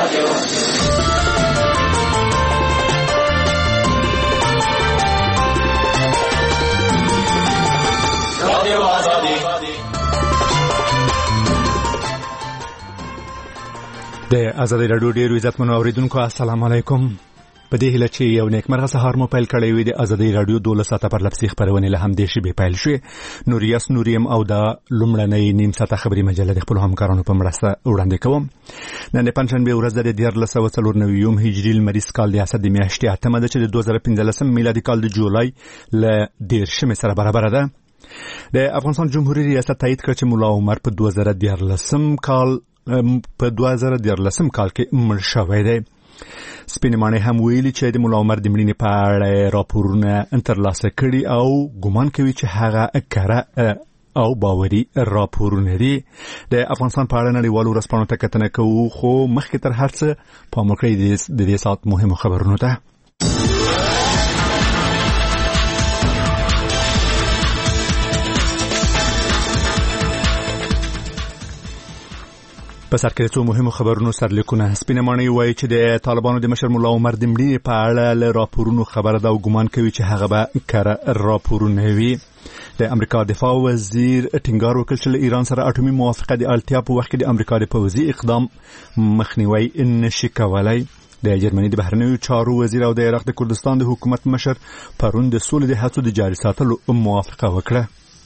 د آزادۍ راډیو ډیرو عزتمنو اوریدونکو السلام علیکم. په دې هیله چې یو نیکمرغه سهار مو پیل کړی وي. د آزادۍ راډیو 12 ساعته پر لپسې خبرونه له همدې شی به پیل شي. نوریاس نوریم او د لومړنۍ نیم ساعته خبري مجله د خپل همکارانو په مرسته وړاندې کوم. نن پنځشنبه ورځ د 1449 هجري لمریز کال د اسد میاشتې 8 ده چې د 2015 میلادي کال د جولای ل 10 سره برابر ده. د افغانستان جمهوریت ریاست تایید کړ چې مولا عمر په 2014 کال کې مړ شوی دی. سپینمانه هم ویلي چې د مولا عمر د مړینې په اړه راپورونه ترلاسه کړي او ګمان کوي چې هغه کره او باوري راپورونه دي. د افغانستان په اړه نړیوالو ورځپاڼو ته کتنه کوو، خو مخکې تر هر څه پام وکړئ د دې ساعت مهمو خبرونو ته. په سر کې څو مهمو خبرونو سرلیکونه. سپینمانه وایي چې د طالبانو د مشر مولا عمر د مړینې په اړه له راپورونو خبره ده او ګمان کوي چې هغه به کره راپورونه وي. د امریکا دفاع وزیر ټینګار وکړ چې له ایران سره اټومي موافقه د اړتیا په وخت کې د امریکا د پوځي اقدام مخنیوي نشي کولای. د جرمني د بهرنیو چارو وزیر او د عراق د کردستان د حکومت مشر پرون د سولې د هڅو د جاري ساتلو موافقه وکړه.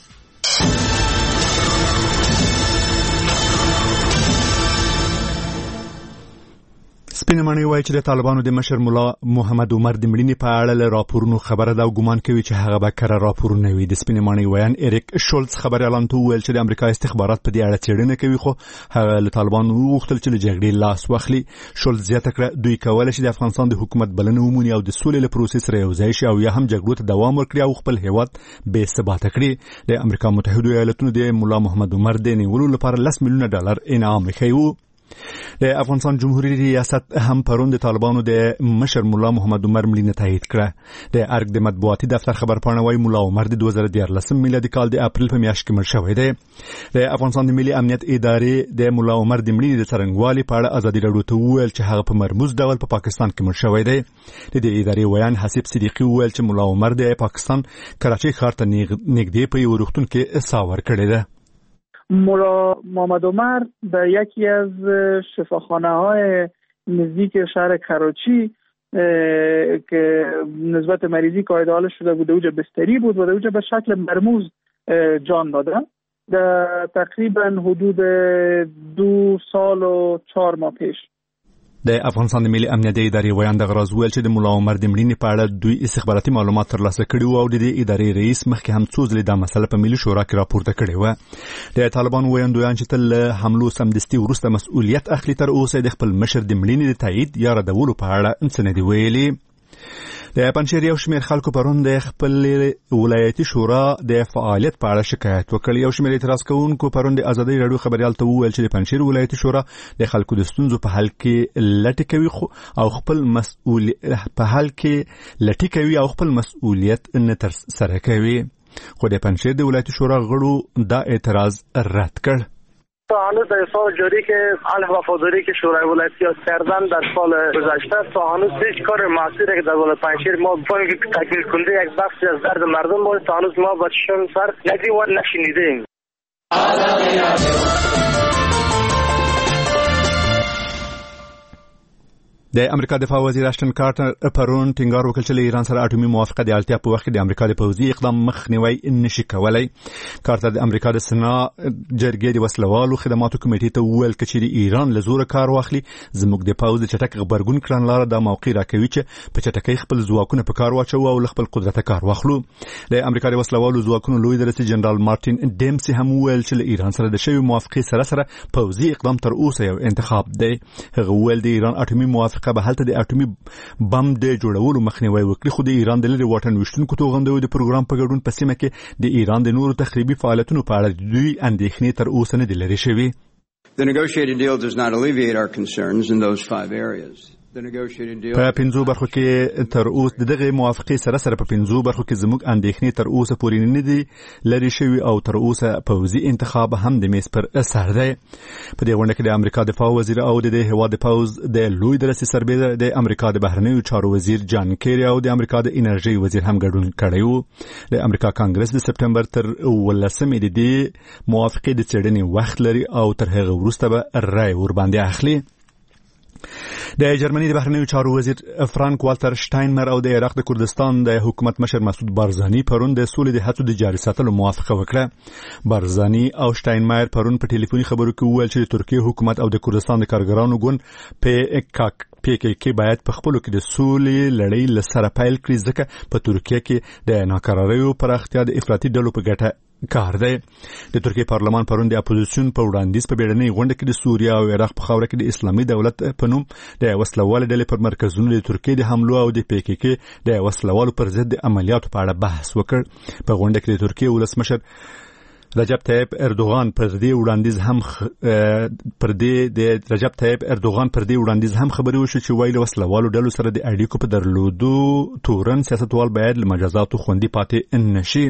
سپینمانه وایي چې د طالبانو د مشر مولا محمد عمر د مړینې په اړه له راپورونو خبره ده او ګمان کوي چې هغه به کره راپورونه وي. د سپینمانه ویان اریک شولز خبري اعلان ته ویل چې د امریکا استخبارات په دې اړه څېړنه کوي، خو هغه له طالبانو وغوښتل چې له جګړې لاس واخلي. شولز زیاته کړه دوی کولای شي د افغانستان د حکومت بلنه ومني او د سولې له پروسې سره یوځای شي او یا هم جګړو ته دوام ورکړي او خپل هیواد بې ثباته کړي. د امریکا متحده ایالاتونو د مولا محمد عمر د نیولو لپاره $10 میلیونه انعام ایښی و. د افغانستان جمهوریت ریاست هم پرون د طالبانو د مشر مولا محمد عمر مړینه تایید کړه. د ارګ د مطبوعاتي دفتر خبرپاڼه وايي مولا عمر د 2014 میلادي کال د اپریل په میاشت کې مړ شوی دی. د افغانستان د ملي امنیت ادارې د مولا عمر د مړینې د څرنګوالي په اړه آزادۍ راډیو ته وویل چې هغه په مرموز ډول په پاکستان کې مړ شوی دی. د دې ادارې ویان حسیب صدیقي وویل چې مولا عمر د پاکستان کراچۍ ښار ته نږدې په یو روغتون کې ساور کړی دی. مولا محمد عمر در یکی از شفاخانه‌های نزدیک شهر کراچی که نسبت مریضی قاعده حال شده بود اوجا بستری بود و اوجا به شکل مرموز جان داده. در تقریبا حدود 2 سال و 4 ماه پیش د افغانستان د ملي امنیت ادارې ویان د غراز ویل چې د مولا عمر د مړینې په اړه دوی استخباراتي معلومات ترلاسه کړي او د دې ادارې رئیس مخکې هم څو ځلې دا مسله په ملي شورا کې راپورته کړې و. د طالبانو ویاندویان چې تل حملو سمدستي وروسته مسؤلیت اخلي تر اوسه د خپل مشر د مړینې د تایید یا ردولو په اړه څه نه دی ویلي. د پنځشیر یو شمېر خلکو پرون د خپل ولایتي شورا د فعالیت په اړه شکایت وکړ. یو شمېر اعتراض کوونکو پرون د آزادۍ راډیو خبريال ته وویل چې د پنځشیر ولایتي شورا د خلکو د ستونزو په حل کې لټي کوي او خپل مسؤلیت نه تر سره کوي. خو د پنځشیر د ولایتي شورا غړو دا اعتراض رد کړ. تا هنوز در سال جاری که علیه وفاداری که شورای ولایتی ها کردن در سال گذشته تا هنوز هیچ کار مؤثری که در ولایت پنجشیر ما بکنیم که تکمیل کننده یک بخشی از درد مردم بود تا هنوز ما با چشم سر ندیدیم و نشنیدیم. د امریکا دفاع وزیر اشتن کارتر پرون ټینګار وکړ چې له ایران سره اټومي موافقه د اړتیا په وخت کې د امریکا د پوځي اقدام مخنیوي نشي کولای. کارتر د امریکا د سنا جرګې د وسلوالو خدماتو کمیټې ته وویل چې د ایران له زوره کار واخلي زموږ د پوځ د چټک غبرګون کړنلاره د موقع راکوي چې په چټکۍ خپل ځواکونه په کار واچو او خپل قدرت کار واخلو. د امریکا د وسلوالو ځواکونو لوی درسي جنرال مارټین ډیمسي هم وویل چې له ایران سره د شوی موافقه سره پوځي اقدام تر اوسه یو انتخاب دی. هغه وویل د ایران اټومي موافقه به هلته د اټومي بم د جوړولو مخنیوي وکړي، خو د ایران د لري واټن وشتونکو توغندوی د پروګرام په ګډون په سیمه کې د ایران د نورو تخریبي فعالیتونو په اړه دوی اندېښنې تر اوسه نه دي لري شوی. The negotiated deal does not alleviate our concerns in those 5 areas. په 5 برخو کې تر اوسه دغه موافقه سره په 5 برخو کې زموږ اندېښنې تر اوسه پورې نه دي لري شوی او تر اوسه پوځي انتخاب هم د میز پر اثر دی. په دې غونډه کې د امریکا دفاع وزیر او د هیواد پوز د لوی درسي سربېره د امریکا د بهرنیو چارو وزیر جان کیری او د امریکا د انرژي وزیر هم ګډون کړی و. د امریکا کانګرس د سپټمبر تر 18 د دې موافقه د څېړنې وخت لري او تر هغه وروسته به رای ور باندې اخلي. د جرمني د بهرنیو چارو وزیر فرانک والتر شټاینمر او د عراق د کردستان د حکومت مشر مسعود بارزانی پرون د سولې د هڅو د جاري ساتلو موافقه وکړه. بارزانی او شټاینمر پرون په ټلیفوني خبرو کې وویل چې د ترکیه حکومت او د کردستان د کارګرانو ګوند PKK باید په خپلو کې د سولې لړۍ له سره پیل کړي ځکه په ترکیه کې د ناکراریو پراختیا د افراطي ډلو په ګټه کار دی. د ترکیه پارلمان پرون د اپوزیسیون په وړاندیز په بیړنۍ غونډه کې د سوریه او عراق په خاوره کې د اسلامي دولت په نوم د وسلوال ډلې پر مرکزونو د ترکیه د حملو او د PKK د وسلوالو پر ضد د عملیاتو په اړه بحث وکړ. په غونډه کې د ترکیه ولسمشر رجب طیب اردوغان پر دې وړاندیز هم خبرې وشو چې وایي وسلوالو ډلو سره د اړیکو په درلودو تورن سیاستوال باید له مجازاتو خوندي پاتې نشي.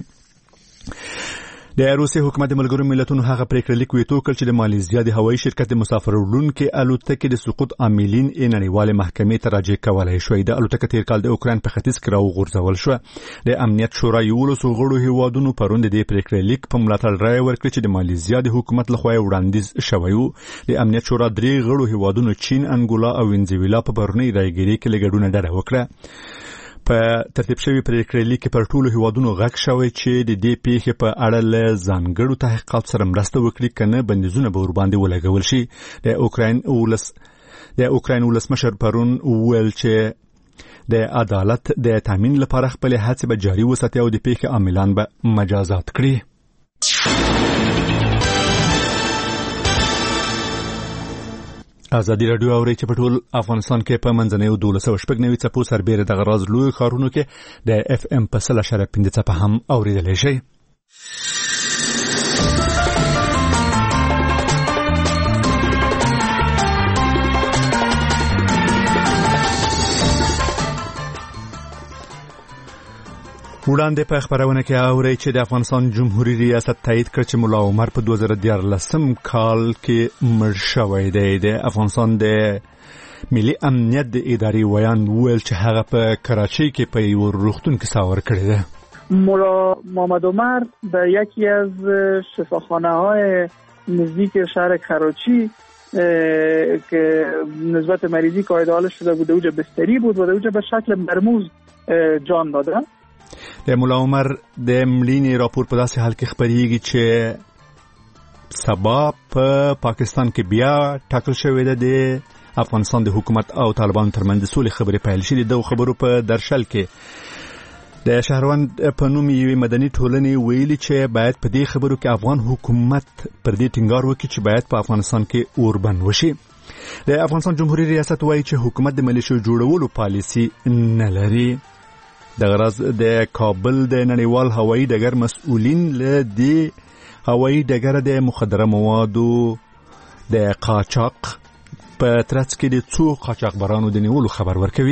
د روسي حکومت د ملګرو ملتونو هغه پریکړه لیک ویتو کړ چې د مالیزیا د هوایي شرکت د مسافر وړونکو الوتکې د سقوط عاملین نړیوالې محکمې ته راجع کولای شوې. د الوتکې تیر کال د اوکراین په ختیځ کې راوغورځول شو. د امنیت شورا یو له غړو هیوادونو پرون د دې پریکړې لیک په ملاتړ رائے ورکړ چې د مالیزیا د حکومت لخوا وړاندیز شوی و. د امنیت شورا 3 غړو هیوادونو چین، انګولا او وینزویلا په پرونی رايګيري کې لګډونه ډډه وکړه. په ترتیب شوی پریکړې لیک پر ټولو هیوادونو غږ شوی چې د دې پیښې په اړه له ځانګړو تحقیقات سره مرسته وکړي کنه بندیزونه به ور باندې ولګول شي. د اوکراین ولسمشر پرون وویل چې د عدالت د تامین لپاره خپل هڅې به جاري وساتي او د پیښې عاملان به مجازات کړي. ازادي رادیو اوري چې په ټول افغانستان کې په منځنیو 1290 څپو سربېره د غراز لوی ښارونو کې د FM په 0.5 څپه هم اوریدلی شي. وړاندې په خبرونه کې اوري چې د افغانستان جمهوریت ریاست تایید کړ چې مولا عمر په 2014 کال کې مړ شوی دی. د افغانستان د ملي امنیت د ادارې ویان ویل چې هغه په کراچۍ کې په یو روغتون کې ساور کړی دی. مولا محمد عمر در یکی از شفاخانه‌های نزدیک شهر کراچی که نسبت مریضی قاعده حال شده بود اوجا بستری بود و در اوجا به شکل مرموز جان داده. د مولا عمر د مړینې راپور په داسې حال کې خبرېږي چې سبا په پاکستان کې بیا ټاکل شوې ده د افغانستان د حکومت او طالبانو ترمنځ د سولې خبرې پیل شي. د خبرو په درشل کې د شهروند په نوم یوې مدني ټولنې ویلي چې باید په دې خبرو کې افغان حکومت پر دې ټینګار وکړي چې باید په افغانستان کې اوربند وشي. د افغانستان جمهوریت ریاست وایي چې حکومت د ملیشو جوړولو پالیسي نه لري. د غرض د کابل د نړیوال هوایي ډګر مسؤلین له دې هوایي ډګر د مخدره موادو د قاچاق په ترڅ کې د څو قاچاقبرانو د نیولو خبر ورکوي.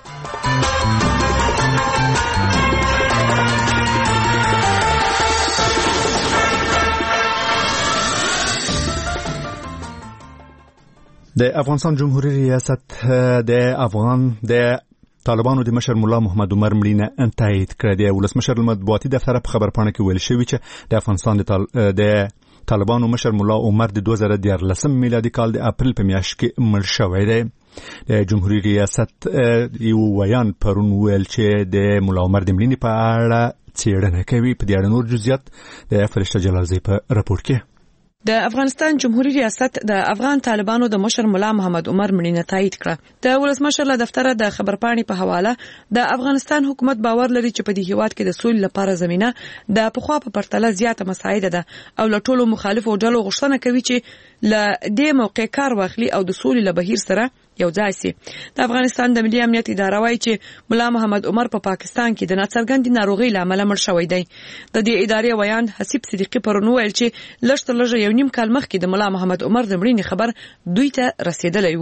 د افغانستان جمهوریت ریاست د طالبانو د مشر مولا محمد عمر مړینه تایید کړه. د ولسمشر مطبوعاتي دفتر په خبرپاڼه کې ویل شوی چې د افغانستان د طالبانو مشر مولا عمر د 2014 میلادي کال د اپریل په میاشت کې مړ شوی دی. د جمهوریت ریاست یو ویان پرون ویل چې د مولا عمر د مړینې په اړه څېړنه کوي. په دې اړه نور جزئیات د فرشته جلالزی په راپور کې. د افغانستان جمهوریت ریاست د افغان طالبانو د مشر مولا محمد عمر مړینه تایید کړه. د ولسمشر له دفتر د خبرپاڼې په حواله د افغانستان حکومت باور لري چې په دې هیواد کې د سولې لپاره زمينه د پخوا په پرتله زیاته مساعده ده او له ټولو مخالفو ډلو غوښتنه کوي چې له دې موقع کار واخلي او د سولې له بهیر سره یو ځای سي. د افغانستان د ملي امنیت اداره وايي چې مولا محمد عمر په پاکستان کې د ناڅرګندې ناروغۍ لامل مړ شوی دی. د دې ادارې ویان حسیب صدیقی پرون ویل چې لږ تر لږه یو نیم کال مخکې د مولا محمد عمر د مړینې خبر دوی ته رسیدلی و.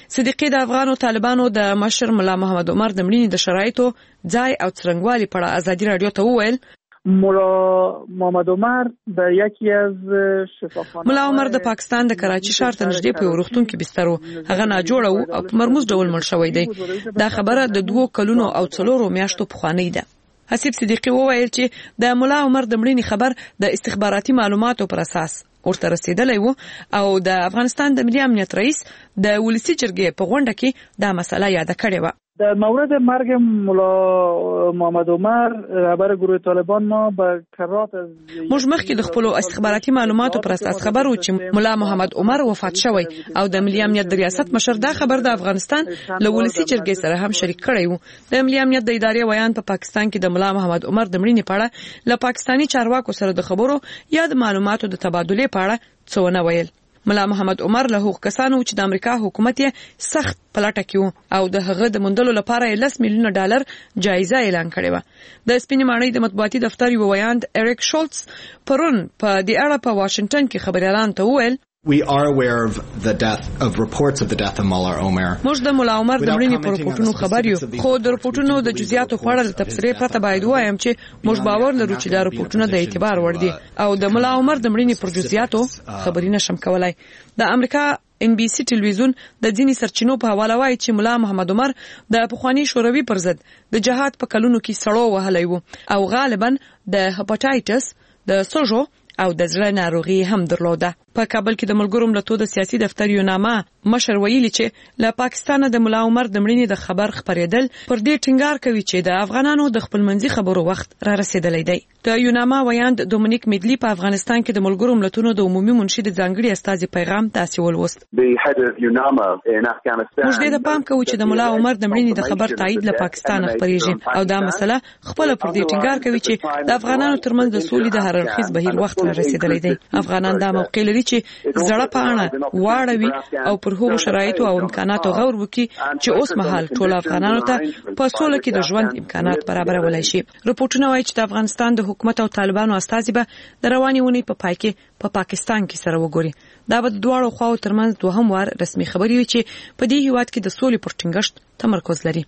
صدیقي د افغان طالبانو د مشر ملا محمد عمر د مړینې د شرایطو ځای او څرنګوالي په اړه ازادي رادیو ته وویل ملا محمد عمر در یکی از شفاخانه ملا عمر د پاکستان د کراچي ښار ته نږدې په روغتون کې بستر و. هغه ناجوړه و او په مرموز ډول مړ شوی دی. دا خبره د 2 کلونو او 4 میاشتو پخوانۍ ده. حسیب صدیقي وویل چې د ملا عمر د مړینې خبر د استخباراتي معلوماتو پر اساس ورته رسیدلی و او د افغانستان د ملي امنیت رئیس د ولسی جرګې په غونډه کې دا مسله یاد کړې و. در مورد مرگ ملا محمد عمر رهبر گروه طالبان ما به کرات از موږ مخکې د خپل استخباراتي معلوماتو پر اساس خبر و چې ملا محمد عمر وفات شوی او د ملي امنیت د ریاست مشر دا خبر د افغانستان له ولسی جرګې سره هم شریک کړی و. د ملي امنیت د ادارې ویان په پاکستان کې د ملا محمد عمر د مړینې په اړه له پاکستاني چارواکو سره د خبرو یا د معلوماتو د تبادلې په اړه څه ونه ویل. ملا محمد عمر له هغو کسانو چې د امریکا حکومت یې سخت پلټه کې او د هغه د موندلو لپاره $10 میلیون جایزه اعلان کړې و. د سپینې ماڼۍ د مطبوعاتي دفتر یو ویاند اریک شولتس پرون په دې اړه په واشنگټن کې خبريالان ته وویل We are aware of the death of reports of the death of Mullah Omar. موږ د مولا عمر د مړینې پر رپورټونو خبر یو، خو د رپورټونو د جزئیاتو په اړه تفسیر پرته باید وایم چې موږ باور لرو چې دا رپورټونه د اعتبار وړ دي او د مولا عمر د مړینې پر جزئیاتو خبري نشم کولای. د امریکا NBC ټلویزیون د ځینې سرچینو په حواله وایي چې مولا محمد عمر د پخوانی شوروي پر ضد د جهاد په کلونو کې سړو وهلی و او غالبا د هپاتایټس د سوژو او د زړه ناروغي هم درلوده. په کابل کې د ملګرو ملتونو د سیاسي دفتر یو نامه مشر ویلي چې له پاکستان د مولا عمر د مړینې د خبر خبرېدل پر دې ټینګار کوي چې د افغانانو د خپلمنځي خبرو وخت را رسیدلی دی. د یو نامه ویاند دومینیک میدلی په افغانستان کې د ملګرو ملتونو د عمومي منشي د ځانګړي استازي پیغام تاسو ولوست. موږ دې د پام کوو چې د مولا عمر د مړینې د خبر تایید له پاکستان خبرېږي او دا مسله خپل پر دې ټینګار کوي چې د افغانانو ترمنځ د سولې د هر اړخیز بهیر وخت را رسیدلی دی. افغانان دا موقع لري چې زړه په اړه واړوي او پر هغو شرایطو او امکاناتو غور وکړي چې اوس مهال ټول افغانانو ته په سوله کې د ژوند امکانات برابرولای شي. رپورټونه وایي چې د افغانستان د حکومت او طالبانو استازي به د روانې اونۍ په پای کې په پاکستان کې سره وګوري. دا به د دواړو خواو ترمنځ دوهم وار رسمي خبري وي چې په دې هیواد کې د سولې پر ټینګښت تمرکز لري.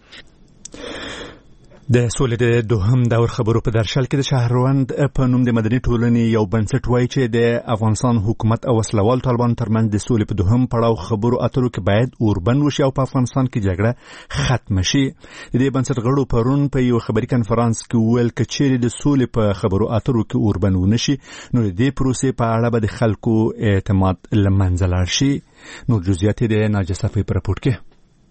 د سولې د دوهم دور خبرو په درشل کې د شهروند په نوم د مدني ټولنې یو بنسټ وایي چې د افغانستان حکومت او وسلوال طالبانو ترمنځ د سولې په دوهم پړاو خبرو اترو کې باید اوربند وشي او په افغانستان کې جګړه ختم شي. د دې بنسټ غړو پرون په یو خبري کنفرانس کې وویل چې چیرې د سولې په خبرو اترو کې اوربند ونشي نو د دې پروسې په اړه به د خلکو اعتماد له منځه لاړ شي. نور جزئیات د ناجیه صفی په راپور کې.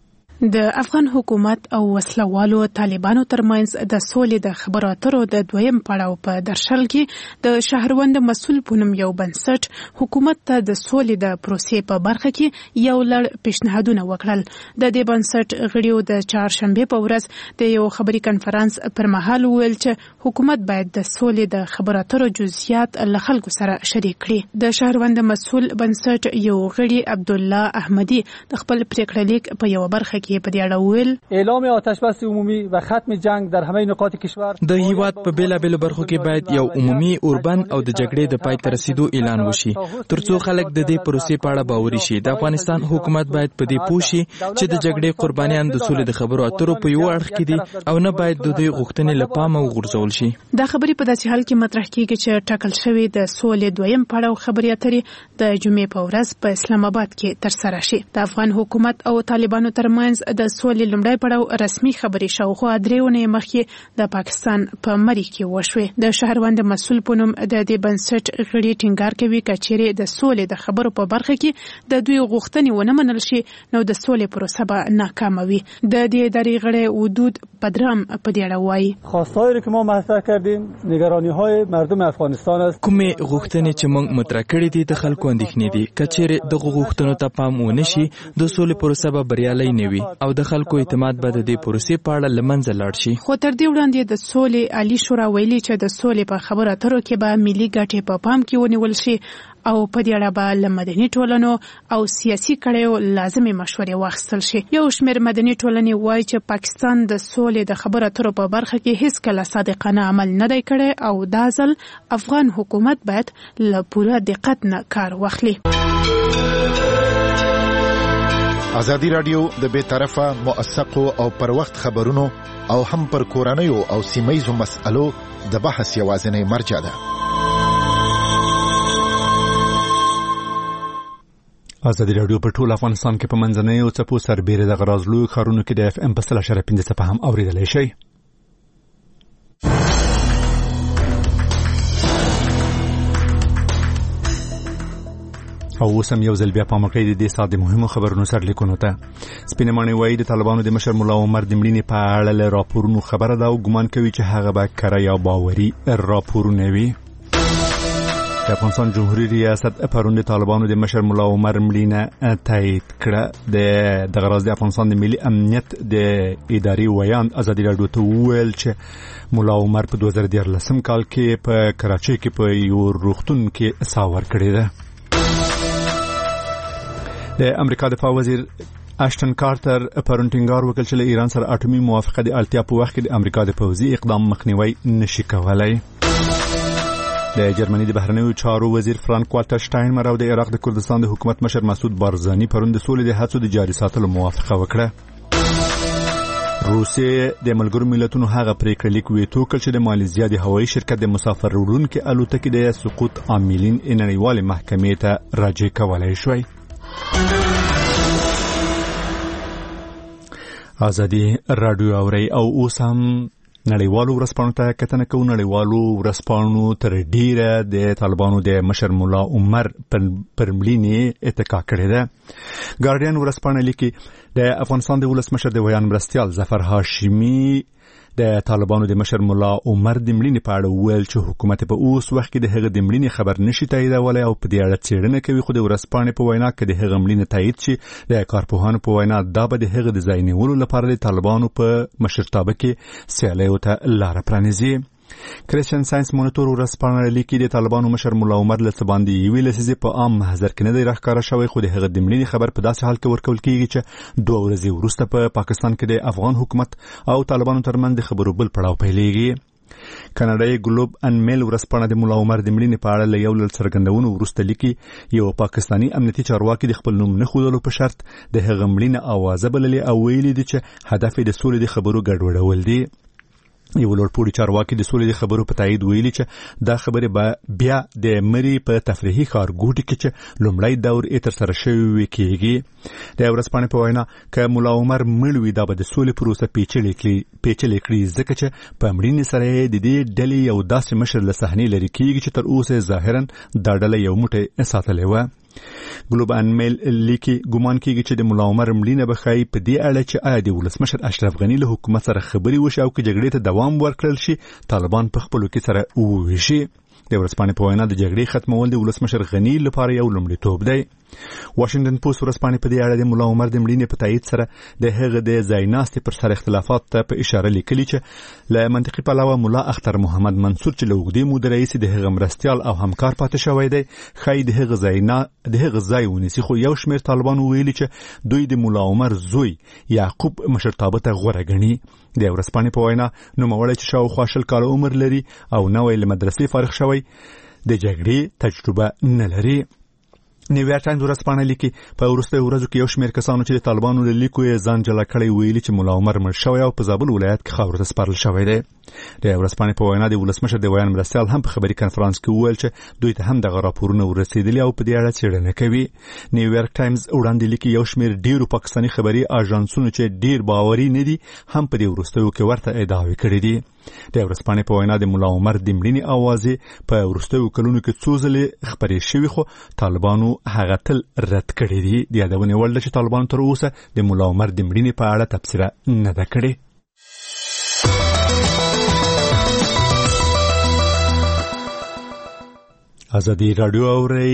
د افغان حکومت او وسلوالو طالبانو ترمنځ د سولې د خبرو اترو د دویم پړاو په درشل کې د شهروند مسؤل په نوم یو بنسټ حکومت ته د سولې د پروسې په برخه کې یو لړ پیشنهادونه وکړل. د دې بنسټ غړیو د چهارشنبه په ورځ د یو خبري کنفرانس پر مهال ویل چې حکومت باید د سولې د خبرو اترو جزئیات له خلکو سره شریک کړي. د شهروند مسؤل بنسټ یو غړي عبد الله احمدی د خپل پریکړه لیک په یو برخه کې په دې اړه ویل اعلام آتش بس عمومی و ختم جنگ در همه نقاط کشور د هیواد په بیلابیلو برخو کې باید یو عمومي اوربند او د جګړې د پای ته رسیدو اعلان وشي ترڅو خلک د دې پروسې په اړه باوري شي. د افغانستان حکومت باید په دې پوه شي چې د جګړې قربانیان د سولې د خبرو اترو په یو اړخ کې دي او نه باید د دوی غوښتنې له پامه وغورځول شي. دا خبرې په داسې حال کې مطرح کیږي چې ټاکل شوی د سولې دویم پړاو خبرې اترې د جمعې په ورځ په اسلام آباد کې ترسره شي. د افغان حکومت او طالبانو ترمنځ د سولې لومړی پړاو رسمي خبرې شاوخوا 3 اونۍ مخکې د پاکستان په مری کې وشوې. د شهروند مسؤل په نوم د دې بنسټ غړي ټینګار کوي چې د سولې د خبرو په برخه کې د دوی غوښتنې ونه منل شي نو د سولې پروسه به ناکامه وي. د دې ادارې غړي ودود پدرام په دې اړه وایي خواستهایی که ما مطرح کردیم نگرانی‌های مردم افغانستان است. کومې غوښتنې چې موږ مطرح کړې دي د خلکو اندېښنې دي. کچېرې دغه غوښتنو ته پام ونه شي د سولې پروسه به بریالۍ نه وي او د خلکو اعتماد به د دې پروسې په اړه له منځه لاړ شي. خو تر دې وړاندې د سولې عالی شورا ویلي چې د سولې په خبرو اترو کې به ملي ګټې په پام کې ونیول شي او په دې اړه به له مدني ټولنو او سیاسي کړیو لازمي مشورې واخیستل شي. یو شمېر مدني ټولنې وایي چې پاکستان د سولې د خبرو اترو په برخه کې هیڅ کله صادقانه عمل نه دی کړی او دا ځل افغان حکومت باید له پوره دقت نه کار واخلي. ازادي رادیو د بې طرفه موثقو او پر وخت خبرونو او هم پر کورنیو او سیمه‌یزو مسألو د بحث یوازینی مرجع ده. ازادي رادیو په ټول افغانستان کې په منځنۍ او څپو سربېره د غرازلو خارونو کې د اف ام په 3.5 څپه هم اوریدلای شي. او اوس هم یو ځل بیا په مکه د دې ساده مهمو خبرونو سره لیکونو ته سپینه مانی وایي د طالبانو د مشر مولا عمر د مړینې په اړه له راپورونو خبره ده او ګمان کوي چې هغه به کره یا باوري راپورونه وي. د افغانستان جمهوریت ریاست پرون د طالبانو د مشر مولا عمر مړینه تایید کړه. د غراض د افغانستان د ملي امنیت د اداري ویان ازادي رادیو ته وویل چې مولا عمر په 2013 کال کې په کراچۍ کې په یو روغتون کې ساور کړی ده. د امریکا دفاع وزیر اشتن کارتر پرون ټینګار وکړ چې له ایران سره اټومي موافقه د اړتیا په وخت کې د امریکا د پوځي اقدام مخنیوي نشي کولای. د جرمني د بهرنیو چارو وزیر فرانک والټر شټاینمر او د عراق د کردستان د حکومت مشر مسعود بارزانی پرون د سولې د هڅو د جاري ساتلو موافقه وکړه. روسیې د ملګرو ملتونو هغه پریکړه لیک ویټو کړ چې د مالیزیا د هوایي شرکت د مسافر وړونکو الوتکې د سقوط عاملین نړیوالې محکمې ته راجع کولای شوی. ازادي رادیو اوري او اوس هم نړیوالو ورځپاڼو ته کتنه کوو. نړیوالو ورځپاڼو تر ډیره د طالبانو د مشر مولا عمر پر مړینې اتکا کړې ده. ګارډین ورځپاڼه لیکي د افغانستان د ولسمشر د ویان مرستیال ظفر هاشمي د طالبانو د مشر مولا عمر د مړینې په اړه وویل چې حکومت په اوس وخت کې د هغه د مړینې خبر نشي تاییدولای او په دې اړه څېړنه کوي. خو د ورځپاڼې په وینا کې د هغه مړینې تایید شي د کارپوهانو په وینا دا به د هغه د ځای نیولو لپاره د طالبانو په مشرتابه کې سیالیو ته لار پرانیزي. کریسچن ساينس مونیټور ورځپاڼه لیکي د طالبانو مشر مولا عمر له څه باندې یوې لسیزې په عام محضر کې نه دی راښکاره شوی. خو د هغه د مړینې خبر په داسې حال کې ورکول کېږي چې 2 ورځې وروسته په پاکستان کې د افغان حکومت او طالبانو ترمنځ د خبرو بل پړاو پیلېږي. کاناډایي ګلوب ان میل ورځپاڼه د مولا عمر د مړینې په اړه له یو لړ څرګندونو وروسته لیکي یو پاکستاني امنیتي چارواکي د خپل نوم نه ښودلو په شرط د هغه مړینه اوازه بللې او ویلي دي چې هدف یې د سولې د خبرو ګډوډول دي. یو لوړپوړي چارواکي د سولې د خبرو په تایید ویلي چې دا خبره به بیا د مری په تفریحي ښارګوټي کې چې لومړی دور یې ترسره شوی کېږي. د ورځپاڼې په وینا که مولا عمر مړ وي دا به د سولې پروسه پیچلې کړي ځکه چې په مړینې سره د دې ډلې یو داسې مشر له صحنې لرې کېږي چې تر اوسه ظاهرا دا ډله یو موټی ساتلې وه. ګلوب ان میل لیکي ګومان کېږي چې د مولا عمر مړینه به ښایي په دې اړه چې آیا د ولسمشر اشرف غني له حکومت سره خبرې وشي او که جګړې ته دوام ورکړل شي طالبان په خپلو کې سره وویشي. د ورځپاڼې په وینا د جګړې ختمول د ولسمشر غني لپاره یو لومړیتوب دی. واشنگټن پوسټ ورځپاڼې په دې اړه د مولا عمر د مړینې په تایید سره د هغه د ځای ناستې پر سر اختلافات ته په اشاره لیکلي چې له منطقي پلوه مولا اختر محمد منصور چې له اوږدې مودې راهیسې د هغه مرستیال او همکار پاتې شوی دی ښایي د هغه ځای ونیسي. خو یو شمېر طالبانو ویلي چې دوی د مولا عمر زوی یعقوب مشرتابه ته غوره ګڼي. د ورځپاڼې په وینا نوموړی چې شاوخوا 20 کاله عمر لري او نوی له مدرسې فارغ شوی د جګړې تجربه نه لري. نیویارک ټایمز ورځپاڼه لیکي په وروستیو ورځو کې یو شمېر کسانو چې د طالبانو له لیکو یې ځان جلا کړی ویلي چې مولا عمر مړ شوی او په زابل ولایت کې خاورو ته سپارل شوی دی. د ورځپاڼې په وینا د ولسمشر د ویان مرستیال هم په خبري کنفرانس کې وویل چې دوی ته هم دغه راپورونه ورسېدلي او په دې اړه څېړنه کوي. نیویارک ټایمز وړاندې لیکي یو شمېر ډیرو پاکستاني خبري اژانسونو چې ډیر باوري نه دي هم په دې وروستیو کې ورته ادعاوې کړې دي. د ورځپاڼې په وینا د مولا عمر د مړینې اوازې په وروستیو کلونو کې څو ځلې خبرې شوې خو طالبانو هغه تل رد کړې دي. د یادونې وړ ده چې طالبانو تر اوسه د مولا عمر د مړینې په اړه تبصره نه ده کړې. ازادي رادیو اوري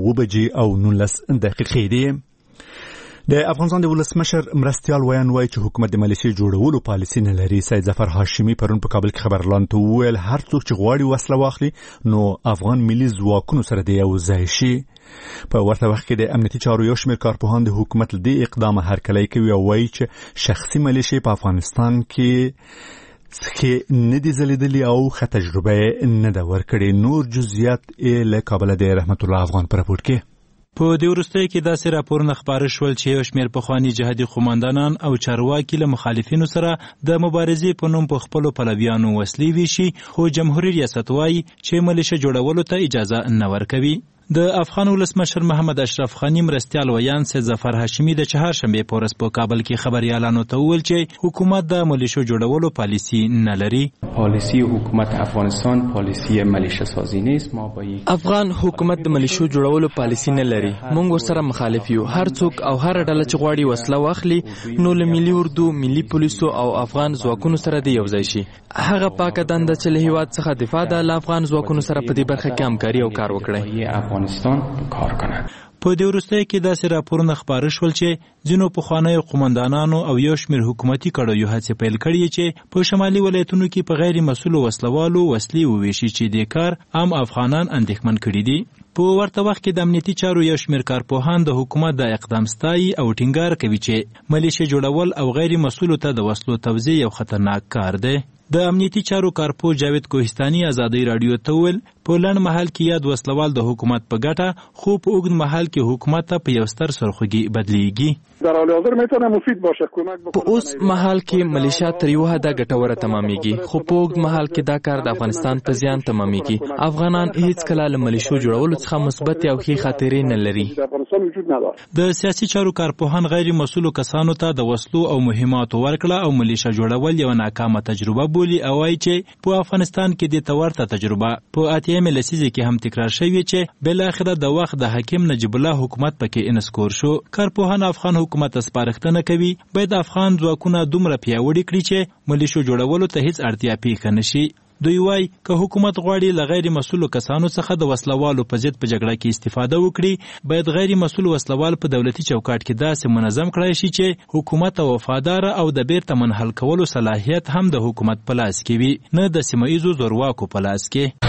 9:19 دي. د افغانستان د ولسمشر مرستیال ویان وایي چې حکومت د مالیشي جوړولو پالیسي نه لري. سید ظفر هاشمي پرون په کابل کې خبرلاندو ته وویل هر څوک چې غواړي وسله واخلي نو افغان ملي ځواکونو سره د یو ځای شي. په ورته وخت کې د امنیتي چارو یو شمېر کارپوهان د حکومت له دې اقدامه هرکلی کوي او وایي چې شخصي مالیشي په افغانستان کې نه دي ځلیدلي او ښه تجربه نه ده ورکړې. نور جزئیات له کابل د رحمت الله افغان په راپور کې. په دې وروستیو کې داسې راپورونه خپاره شول چې یو شمېر پخواني جهادي قوماندانان او چارواکي له مخالفینو سره د مبارزې په نوم په خپلو پلویانو وسلې ویشي، خو جمهوریت ریاست وایي چې ملیشه جوړولو ته اجازه نه ورکوي. د افغان ولسمشر محمد اشرف غني مرستیال ویان سید ظفر هاشمي د چهارشنبې په ورځ په کابل کې خبریالانو ته وویل چې حکومت د ملیشو جوړولو پالیسي نه لري. پالیسی حکومت افغانستان پالیسی ملیشه سازی نیست. ما با افغان حکومت د ملیشو جوړولو پالیسي نه لري. موږ ورسره مخالف یو. هر څوک او هر ډله چې غواړي وسله واخلي نو له ملي اردو، ملي پولیسو او افغان ځواکونو سره د یوځای شي. هغه پاکه دنده چې له هیواد څخه دفاع ده له افغان ځواکونو سره په دې برخه کې همکاري او کار وکړي. په دې وروستیو کې داسې راپورونه خپاره شول چې ځینو پخوانیو قومندانانو او یو شمېر حکومتي کړیو هڅې پیل کړي چې په شمالي ولایتونو کې په غیر مسؤلو وسلوالو وسلې وویشي چې دې کار عام افغانان اندېښمن کړي دي. په ورته وخت کې د امنیتي چارو یو شمېر کارپوهان د حکومت د اقدام ستایي او ټینګار کوي چې ملیشه جوړول او غیر مسؤلو ته د وسلو توزیع یو خطرناک کار دی. د امنیتي چارو کارپوه جاوید کوهستاني ازادۍ راډیو ته وویل په لنډ مهال کې یاد وسلوال د حکومت په ګټه، خو په اوږد مهال کې حکومت ته په یو ستر سرخوږي بدلیږي. په اوس مهال کې ملیشیا تر یو حده ګټوره تمامیږي، خو په اوږد مهال کې دا کار د افغانستان په زیان تمامیږي. افغانان هیڅ کله له ملیشو جوړولو څخه مثبت او ښې خاطرې نه لري. د سیاسي چارو کارپوهان غیر مسؤلو کسانو ته د وسلو او مهماتو ورکړه او ملیشه جوړول یو ناکامه تجربه بولي او وايي چې په افغانستان کې د تورته تجربه په اتیم لسیزه کې هم تکرار شوی چې بل اخره د وخت د حکیم نجیب الله حکومت پکې انسکور شو. کارپوهان افغان حکومت سپارښتنه کوي باید افغان ځواکونه دومره پیاوړي کړي چې ملیشو جوړولو ته هیڅ اړتیا پیښه نشي. دوی وایي که حکومت غواړي له غیر مسؤلو کسانو څخه د وسلوالو په ضد په جګړه کې استفاده وکړي، باید غیر مسؤل وسلوال په دولتي چوکاټ کې داسې منظم کړای شي چې حکومت ته وفادار او د بیرته منحل کولو صلاحیت هم د حکومت په لاس کې وي، نه د سیمه ییزو زورواکو په لاس کې.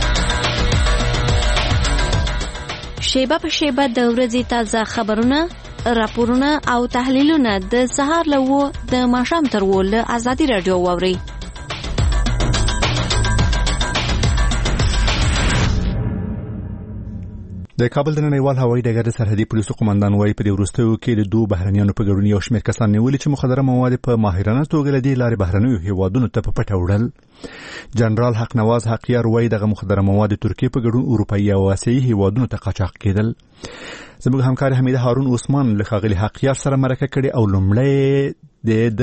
شیبه په شیبه د ورځې تازه خبرونه، راپورونه او تحلیلونه د سهار له 9 د ماښام تر 10 له ازادي راډیو واورئ. د کابل د نړیوال هوایي ډګر د سرحدي پولیسو قومندان وایي په دې وروستیو کې د دوه بهرنیانو په ګډون یو شمېر کسان نیولي چې مخدره مواد په ماهرانه توګه له دې لارې بهرنیو هیوادونو ته په پټه وړل. جنرال حق نواز حقیار وایي دغه مخدره مواد ترکیې په ګډون اروپایي او آسیایي هیوادونو ته قاچاق کېدل. زموږ همکار حمیده هارون عثمان له ښاغلي حقیار سره مرکه کړې او لومړی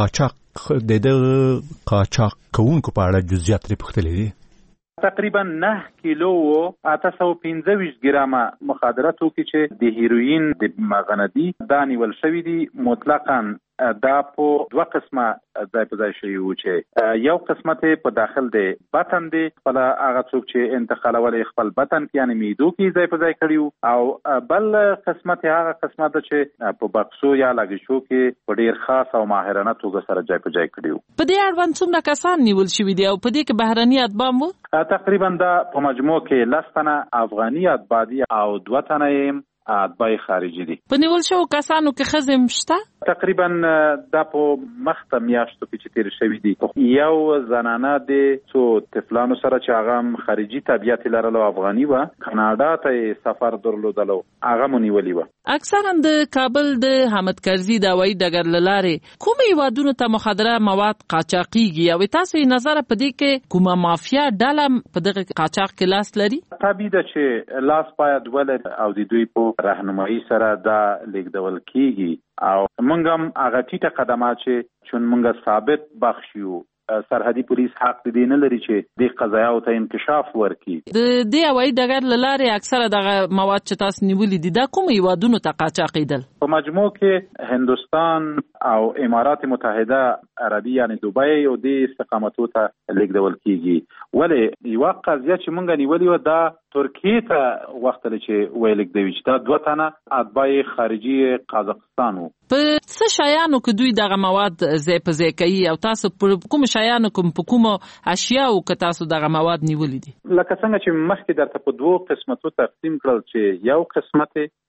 د دغه قاچاق کوونکو په اړه جزئیات ترې پوښتلي دي. تقریبا 9 کیلو و 825 ګرامه مخدره توکي چې د هیروین د مغندي دا نیول شوی دي. مطلقاً دا په دوه قسمه ځای په ځای شوی و چې یو قسمت په داخل دی بطن دی، خپل هغه څوک چې انتقالول خپل بطن کې یعنی میدو کې ځای په ځای کړیو، او بل قسمت هغه قسمت چې په بکسو یا لګیشو کې په ډیر خاص او ماهرانه توګه سره ځای په ځای کړیو. په دې اړوند څومره کسان نیول شوي دي او په دې کې بهرني اتباع وو؟ تقریبا دا په مجموع کې 10 تنه افغاني اتباع دي او 2 تنه اتباع خارجي دي. په نیول شو کسانو کې ښځې شته؟ تقریبا دا په مخته میاشتو کې چې تیر شوی دي یو زنانه د څو طفلانو سره چې هغه خارجي طبيعت لرلو افغاني و، کاناډا ته سفر درلودلو، هغه مونیولي و. اکثرا د کابل د حامد کرزي د هوایي ډګر له لارې کوم هیوادونو ته مخدره مواد قاچاقيږي او تاسو نظر په دې کې کومه مافیا ډله په دغه قاچاق کې لاس لري؟ طبيعي ده چې لاس باید ولر او د دوی په راهنمایي سره دا لیکدول کیږي او موږ هم هغه ټیټه قدمات چې موږ ثابت بخښیو. سرحدي پولیس حق دې نه لري چې د قضایاو ته انکشاف ورکړي. د دې هوایي ډګر له لارې اکثره دغه مواد چې تاسو نیولې دي دا کوم هیوادونو ته قاچاقېدل؟ په مجموع کې هندوستان او امارات متحده عربي یعنی دوبۍ او د استقامتو ته لیکدول کیږي. ولې یو قضیه چې مونږ نیولې و دا ترکیه ته وخت لري چې ویل کېږي چې دا 2 تنه اتباع خارجي قازقستان وو. په څه شایانو کې دوی دغه مواد ځای په ځای کوي او تاسو کوم شایانو کوم په کوم اشیاءو کې تاسو دغه مواد نیولې دي؟ لکه څنګه چې مخکې درته په 2 قسمتو تقسیم کړل چې یو قسمت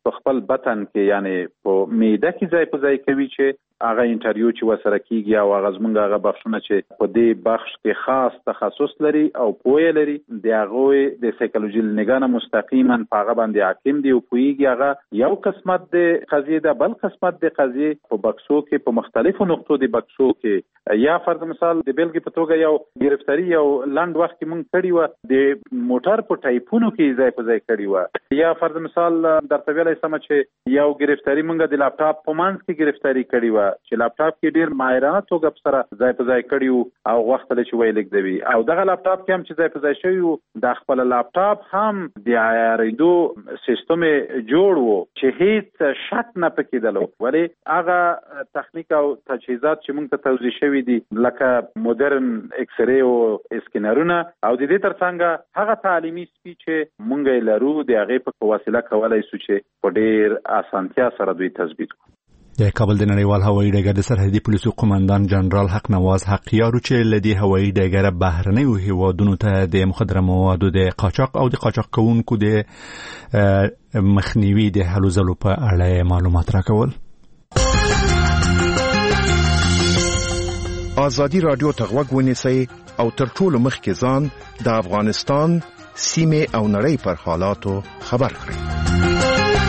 په خپل بطن کې یعنی په معده کې ځای په ځای کوي چې هغه انټرویو چې وسره کیږي او هغه زمونږ هغه بخښونه چې په دې بخش کې خاص تخصص لري او پوهه لري د هغه د سایکولوژي لنګانه مستقیما په هغه باندې حاکم دی او پوهیږي هغه یو قسمت د قضیه د بل قسمت د قضیه په بکسو کې په مختلفو نقطو د بکسو کې یا فرض مثال د بیلګې په توګه یو گرفتاری یو لاند وخت کې مونږ کړی و د موټر په ټایپونو کې ځای په ځای کړی و یا فرض مثال درته ویلای سم چې یو گرفتاری مونږ د لپټاپ په منځ کې گرفتاری کړی و چې لپټاپ کې ډیر ماهرانه توګه سره ځای په ځای کړیو او وخت له چې ویل کېدوي او دغه لپټاپ کې هم چې ځای په ځای شوی د خپل لپټاپ هم د آیاریدو سیستم جوړ وو چې هیڅ شک نه پکېدلو ولی هغه تخنیک او تجهیزات چې موږ ته توضیح شوی دي لکه مدرن ایکس ری او اسکینرونه او د دې ترڅنګ هغه تعلیمي سپی چې موږ لرو د هغه په وسیله کولای شو چې په ډیر اسانتیا سره دوی تثبیت کړو. د کابل د نړیوال هوایي ډګر د سرحدي پولیسو قومندان جنرال حق نواز حقیارو چې لدی هوایي ډګر بهرنیو هیوادونو ته د مخدره موادو د قاچاق او د قاچاق کوونکو د مخنیوي د هلو ځلو په اړه معلومات راکول. ازادي رادیو ته غوږ ونیسئ او تر ټولو مخکې ځان د افغانستان سیمې او نړۍ پر حالاتو خبر کړئ.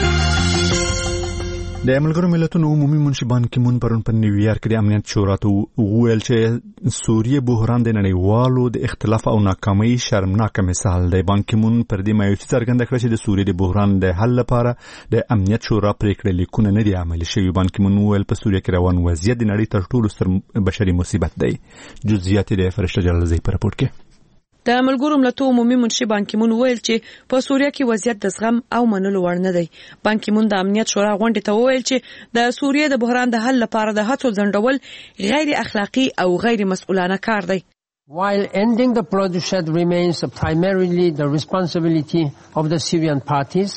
د ملګرو ملتونو عمومي منشي بان کی مون پرون په نیویارک د امنیت شورا ته ویل چې سوریه بحران د نړیوالو د اختلاف او ناکامۍ شرمناک مثال دی. بان کی مون پر دې مایوسي څرګنده کړه چې د سوریه د بحران د حل لپاره د امنیت شورا پریکړه لیکونه نه دي عملي شوي. بان کی مون ویل په سوریه کې روان وضعیت د نړۍ تر ټولو ستر بشري مصیبت دی. جزئیات د فرشته جلالزی په راپور کې د ملګرو ملتونو عمومي منشي بان کی مون ویل چې په سوریه کې وضعیت د زغم او منلو وړ نه دی. بان کی مون د امنیت شورا غونډې ته ویل چې د سوریه د بحران د حل لپاره د هڅو ځنډول غیر اخلاقی او غیر مسؤلانه کار دی. While ending the bloodshed remains primarily the responsibility of the Syrian parties,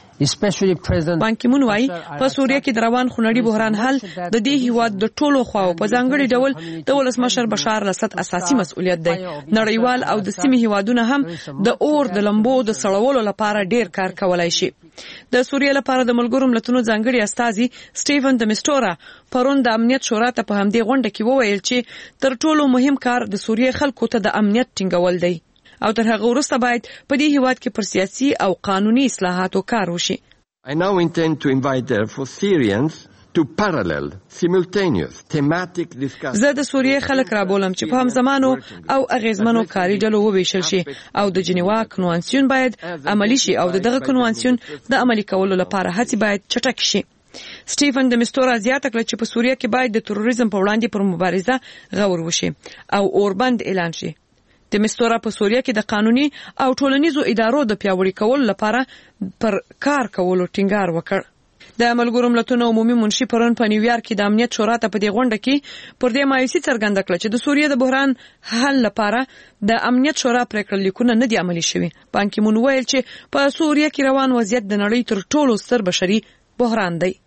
بان کی مون وايي په سوریه کې د روان خونړي بحران حل د دې هیواد د ټولو خواو په ځانګړي ډول د ولسمشر بشار الاسد اساسي مسؤلیت دی. نړیوال او د سیمې هیوادونه هم د اور د لمبو د سړولو لپاره ډیر کار کولای شي. د سوریه لپاره د ملګرو ملتونو ځانګړي استازي سټیفن د میسټورا پرون د امنیت شورا ته په همدې غونډه کې وویل چې تر ټولو مهم کار د سوریه خلکو ته د امنیت ټینګول دی او تر هغه وروسته باید په دې هیواد کې پر سیاسي او قانوني اصلاحاتو کار وشي. I now intend to invite therefore Syrians to parallel simultaneous thematic discussions. زه د سوریه خلک را بولم چې په همزمانو او اغیزمنو کاري ډلو وویشل شي او د جنیوا کنوانسیون باید عملی شي او دغه کنوانسیون د عملی کولو لپاره هڅې باید چټک شي. سټیفن د میسټورا زیاته کړه چې په سوریه کې باید د تروریزم په وړاندې پر مبارزه غور وشي او اوربند اعلان شي. د میسټورا په سوریه کې د قانوني او ټولنیزو ادارو د پیاوړي کولو لپاره پر کار کولو ټینګار وکړ. د ملګرو ملتونو عمومي منشي پرون په نیویارک کې د امنیت شورا ته په دې غونډه کې پر دې مایوسي څرګنده کړه چې د سوریه د بحران حل لپاره د امنیت شورا پریکړه لیکونه نه دي عملي شوي. بان کی مون ویل چې په سوریه کې روان وضعیت د نړۍ تر ټولو ستر بشري بحران دی.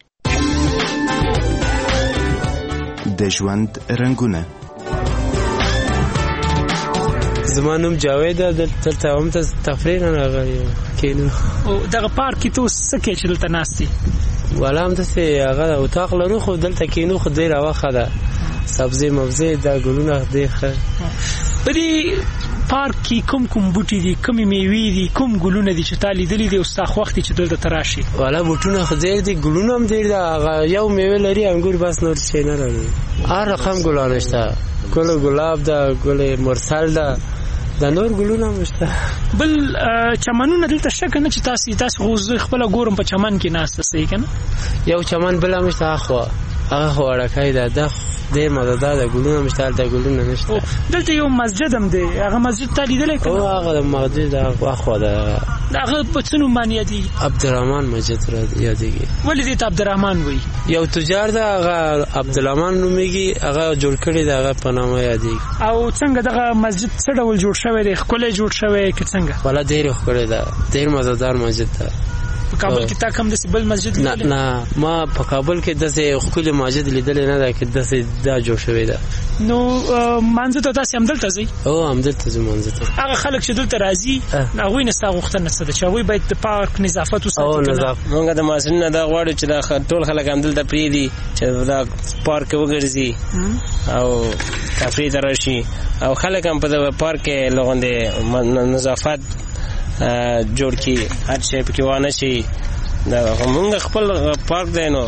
د ژوند رنگونه زمانم جاوید دلته هم ته تفریح نه راغلی کینو او دغه پارک کې تو سکه چې دلته ناستي ولا هم ته هغه اتاق لرو خو دلته کینو خو ډیر واخه ده سبزی مبزی دا ګلونه دی ښه. په دې پارک کې کوم بوټي دي کوم میوې دي کوم ګلونه دي چې تالي دي د استاد وخت چې دلته تراشي ولا بوټونه خو ډیر دي ګلونه هم ډیر دا یو میوه لري انګور بس نور څه نه لري. هر رقم ګلونه شته ګل ګلاب دا ګل مرسل دا د نور ګلونه مشته. بل چمنونه دلته شک نه چې تاسو غوځ خپل ګورم په چمن کې ناسته صحیح کنه یو چمن بل مشته هغه وړکای دا ډیر مزدار د ګلونه مشته د ګلونه نشته. دلته یو مسجد هم دی هغه مسجد ته لیدل کړه او هغه مسجد هغه هغه په څنو باندې دی عبدالرحمن مسجد را یادېږي. ولې دې عبدالرحمن وای یو تجار دا هغه عبدالرحمن نومېږي هغه جوړ کړی دا هغه په نامه یادېږي. او څنګه دغه مسجد څه ډول جوړ شوی دی ښکلی جوړ شوی که څنګه؟ ولا ډېر ښکلی ده ډېر مزدار مسجد ده. په کابل کې تا کوم د بل مسجد نه ما په کابل کې د خپل مسجد لیدل نه ده کې دا جوړ شوی ده. نو منځ ته تاسو هم دلته ځئ؟ او هم دلته ځم منځ ته. هغه خلک چې دلته راځي هغوی نه ستا غوښتنه څه ده چې هغوی باید د پارک نظافت وساتي؟ او نظافت موږ د مسؤلین نه دا غواړو چې دا ټول خلک هم دلته پرېږدي چې دا پارک وګرځي او تفریح ته راشي او خلک هم په دغه پارک کې لغوندې نظافت جوړ کړي، هر شی پکې وانه شي. دا موږ خپل پارک دی نو.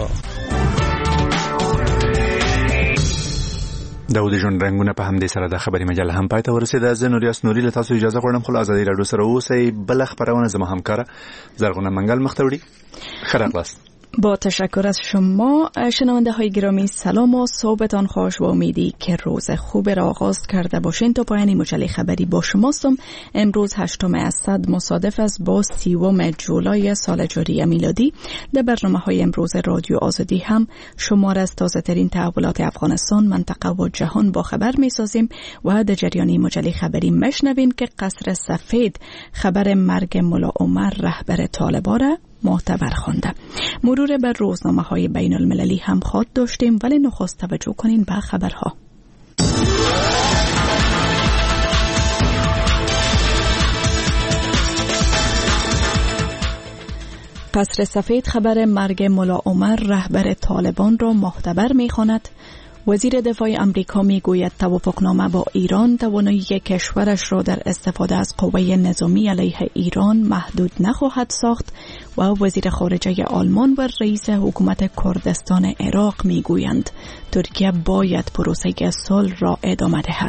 د ژوند رنګونه په همدې سره د خبري مجله هم پای ته ورسېده. زه نوریاس نوري له تاسو اجازه غواړم خو آزادي رادیو سره اوسئ. بل خبرونه زما همکاره زرغونه منگل مخ ته وړي. خیرخلاص. با تشکر از شما شنونده های گرامی، سلام و صحبتان خوش و امیدی که روز خوب را آغاز کرده باشین. تا پایان مجله خبری با شماستم. امروز 8 اسفند مصادف است با 30 جولای سال جاری میلادی. در برنامه‌های امروز رادیو آزادی هم شما را از تازه‌ترین تحولات افغانستان، منطقه و جهان با خبر می‌سازیم و در جریان مجله خبری مشنویم که قصر سفید خبر مرگ ملا عمر رهبر طالبان را معتبر خوانده. مرور بر روزنامه‌های بین المللی هم خواهد داشتیم، ولی نخست توجه کنین به خبرها. قصر سفید خبر مرگ ملا عمر رهبر طالبان را معتبر می‌خواند. وزیر دفاع آمریکا میگوید توافقنامه با ایران توانایی کشورش را در استفاده از قوه نظامی علیه ایران محدود نخواهد ساخت و وزیر خارجه آلمان و رئیس حکومت کردستان عراق میگویند ترکیه باید پروسه صلح را ادامه دهد.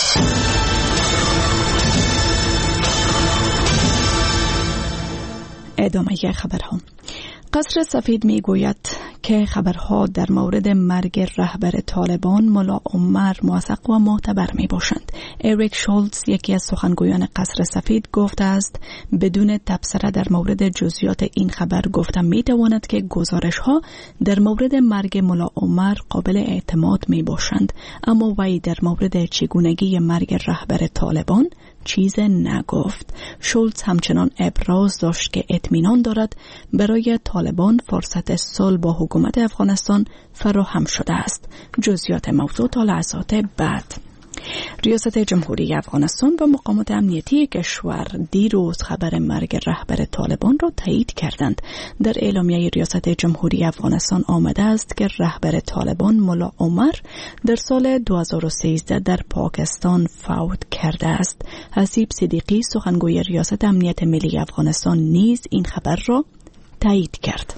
ادامه خبرها. قصر سفید میگوید که خبرها در مورد مرگ رهبر طالبان ملا عمر موثق و معتبر می باشند. اریک شولتز یکی از سخنگویان قصر سفید گفته است بدون تبصره در مورد جزئیات این خبر گفتن می تواند که گزارش ها در مورد مرگ ملا عمر قابل اعتماد می باشند، اما وی در مورد چگونگی مرگ رهبر طالبان چیز نگفت. شولتز همچنان ابراز داشت که اطمینان دارد برای طالبان فرصت صلح با حکومت افغانستان فراهم شده است. جزئیات موضوع تا لحظات بعد. ریاست جمهوری افغانستان و مقامات امنیتی کشور دیروز خبر مرگ رهبر طالبان را تایید کردند. در اعلامیه ریاست جمهوری افغانستان آمده است که رهبر طالبان ملا عمر در سال 2013 در پاکستان فوت کرده است. حسیب صدیقی سخنگوی ریاست امنیت ملی افغانستان نیز این خبر را تایید کرد.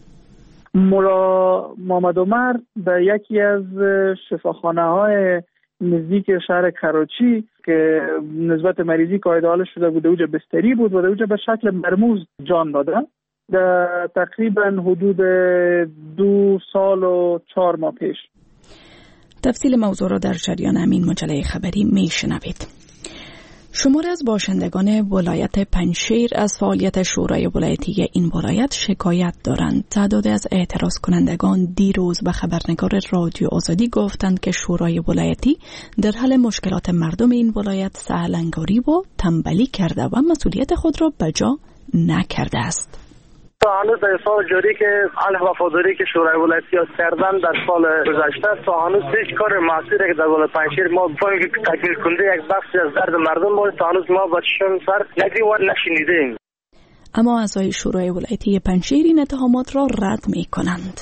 ملا محمد عمر در یکی از شفاخانه‌های نزدیک شهر کراچی که نسبت مریضی قاعده حالش شده بود اوجا بستری بود و اوجا به شکل مرموز جان دادن. در تقریبا حدود 2 سال و 4 ماه پیش. تفصیل موضوع را در جریان همین مجله خبری میشنوید. شمار از باشندگان ولایت پنجشیر از فعالیت شورای ولایتی این ولایت شکایت دارند. تعداد از اعتراض کنندگان دیروز به خبرنگار رادیو آزادی گفتند که شورای ولایتی در حل مشکلات مردم این ولایت سهلنگاری و تنبلی کرده و مسئولیت خود را به جا نکرده است. هنوز در سال جاری که علیه وفاداری که شورای ولایتی ها کردن در سال گذشته هنوز هیچ کار معصولی که در ولایت پنجشیر ما بفهمیم که تکمیل کننده یک بخشی از درد مردم بود تا هنوز ما با چشم سر ندیدیم و نشنیدیم. اما اعضای شورای ولایتی پنجشیر این اتهامات را رد می کنند.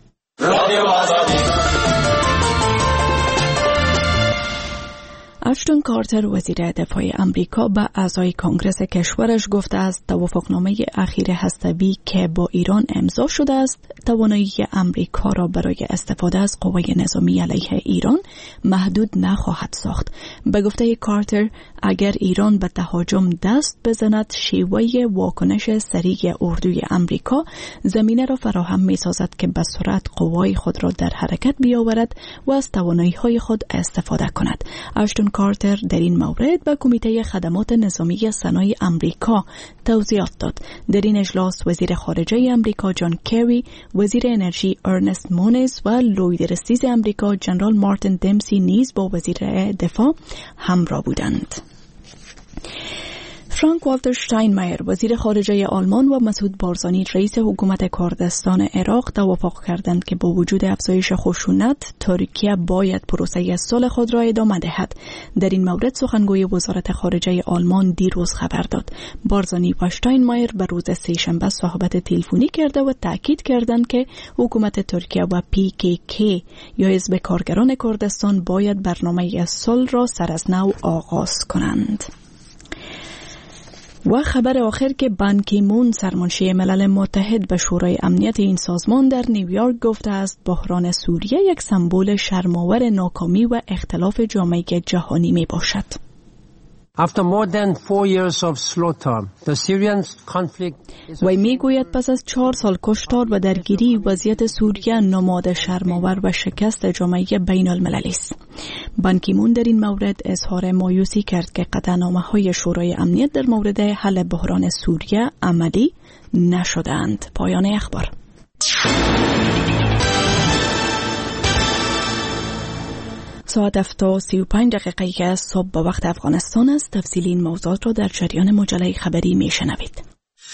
اشتون کارتر وزیر دفاع آمریکا به اعضای کنگرس کشورش گفته است توافقنامه اخیر هسته‌ای که با ایران امضا شده است توانایی آمریکا را برای استفاده از قوه نظامی علیه ایران محدود نخواهد ساخت. به گفته کارتر اگر ایران به تهاجم دست بزند شیوه واکنش سریع اردوی آمریکا زمینه را فراهم می‌سازد که به سرعت قوای خود را در حرکت بیاورد و از توانایی‌های خود استفاده کند. اشتون کارتر در این مورد به کمیته خدمات نظامی صنایع آمریکا توضیحات داد. در این اجلاس وزیر خارجه آمریکا جان کری، وزیر انرژی ارنست مونیز و لوید رستیز آمریکا جنرال مارتین دمسی نیز با وزیر دفاع همراه بودند. فرانک والتر شتاینمایر وزیر خارجه آلمان و مسعود بارزانی رئیس حکومت کردستان عراق توافق کردند که با وجود افزایش خشونت ترکیه باید پروسه صلح خود را ادامه دهد. در این مورد سخنگوی وزارت خارجه آلمان دیروز خبر داد. بارزانی و شتاینمایر به روز سه‌شنبه صحبت تلفنی کرده و تاکید کردند که حکومت ترکیه و PKK یا حزب کارگران کردستان باید برنامه صلح را سر از نو آغاز کنند. و خبر آخر که بان کی مون سرمنشی ملل متحد به شورای امنیت این سازمان در نیویورک گفته است بحران سوریه یک سمبل شرم‌آور ناکامی و اختلاف جامعه جهانی می باشد. After more than 4 years of slaughter, the Syrian conflict وی میگوید پس از 4 سال کشتار و درگیری وضعیت سوریه نماد شرم‌آور و شکست جامعه بین المللی است. بان کی مون در این مورد اظهار مایوسی کرد که قطعنامه‌های شورای امنیت در مورد حل بحران سوریه عملی نشدند. پایان اخبار. ساعت 7:35 صبح به وقت افغانستان است. تفصیل این موضوعات را در جریان مجله خبری میشنوید.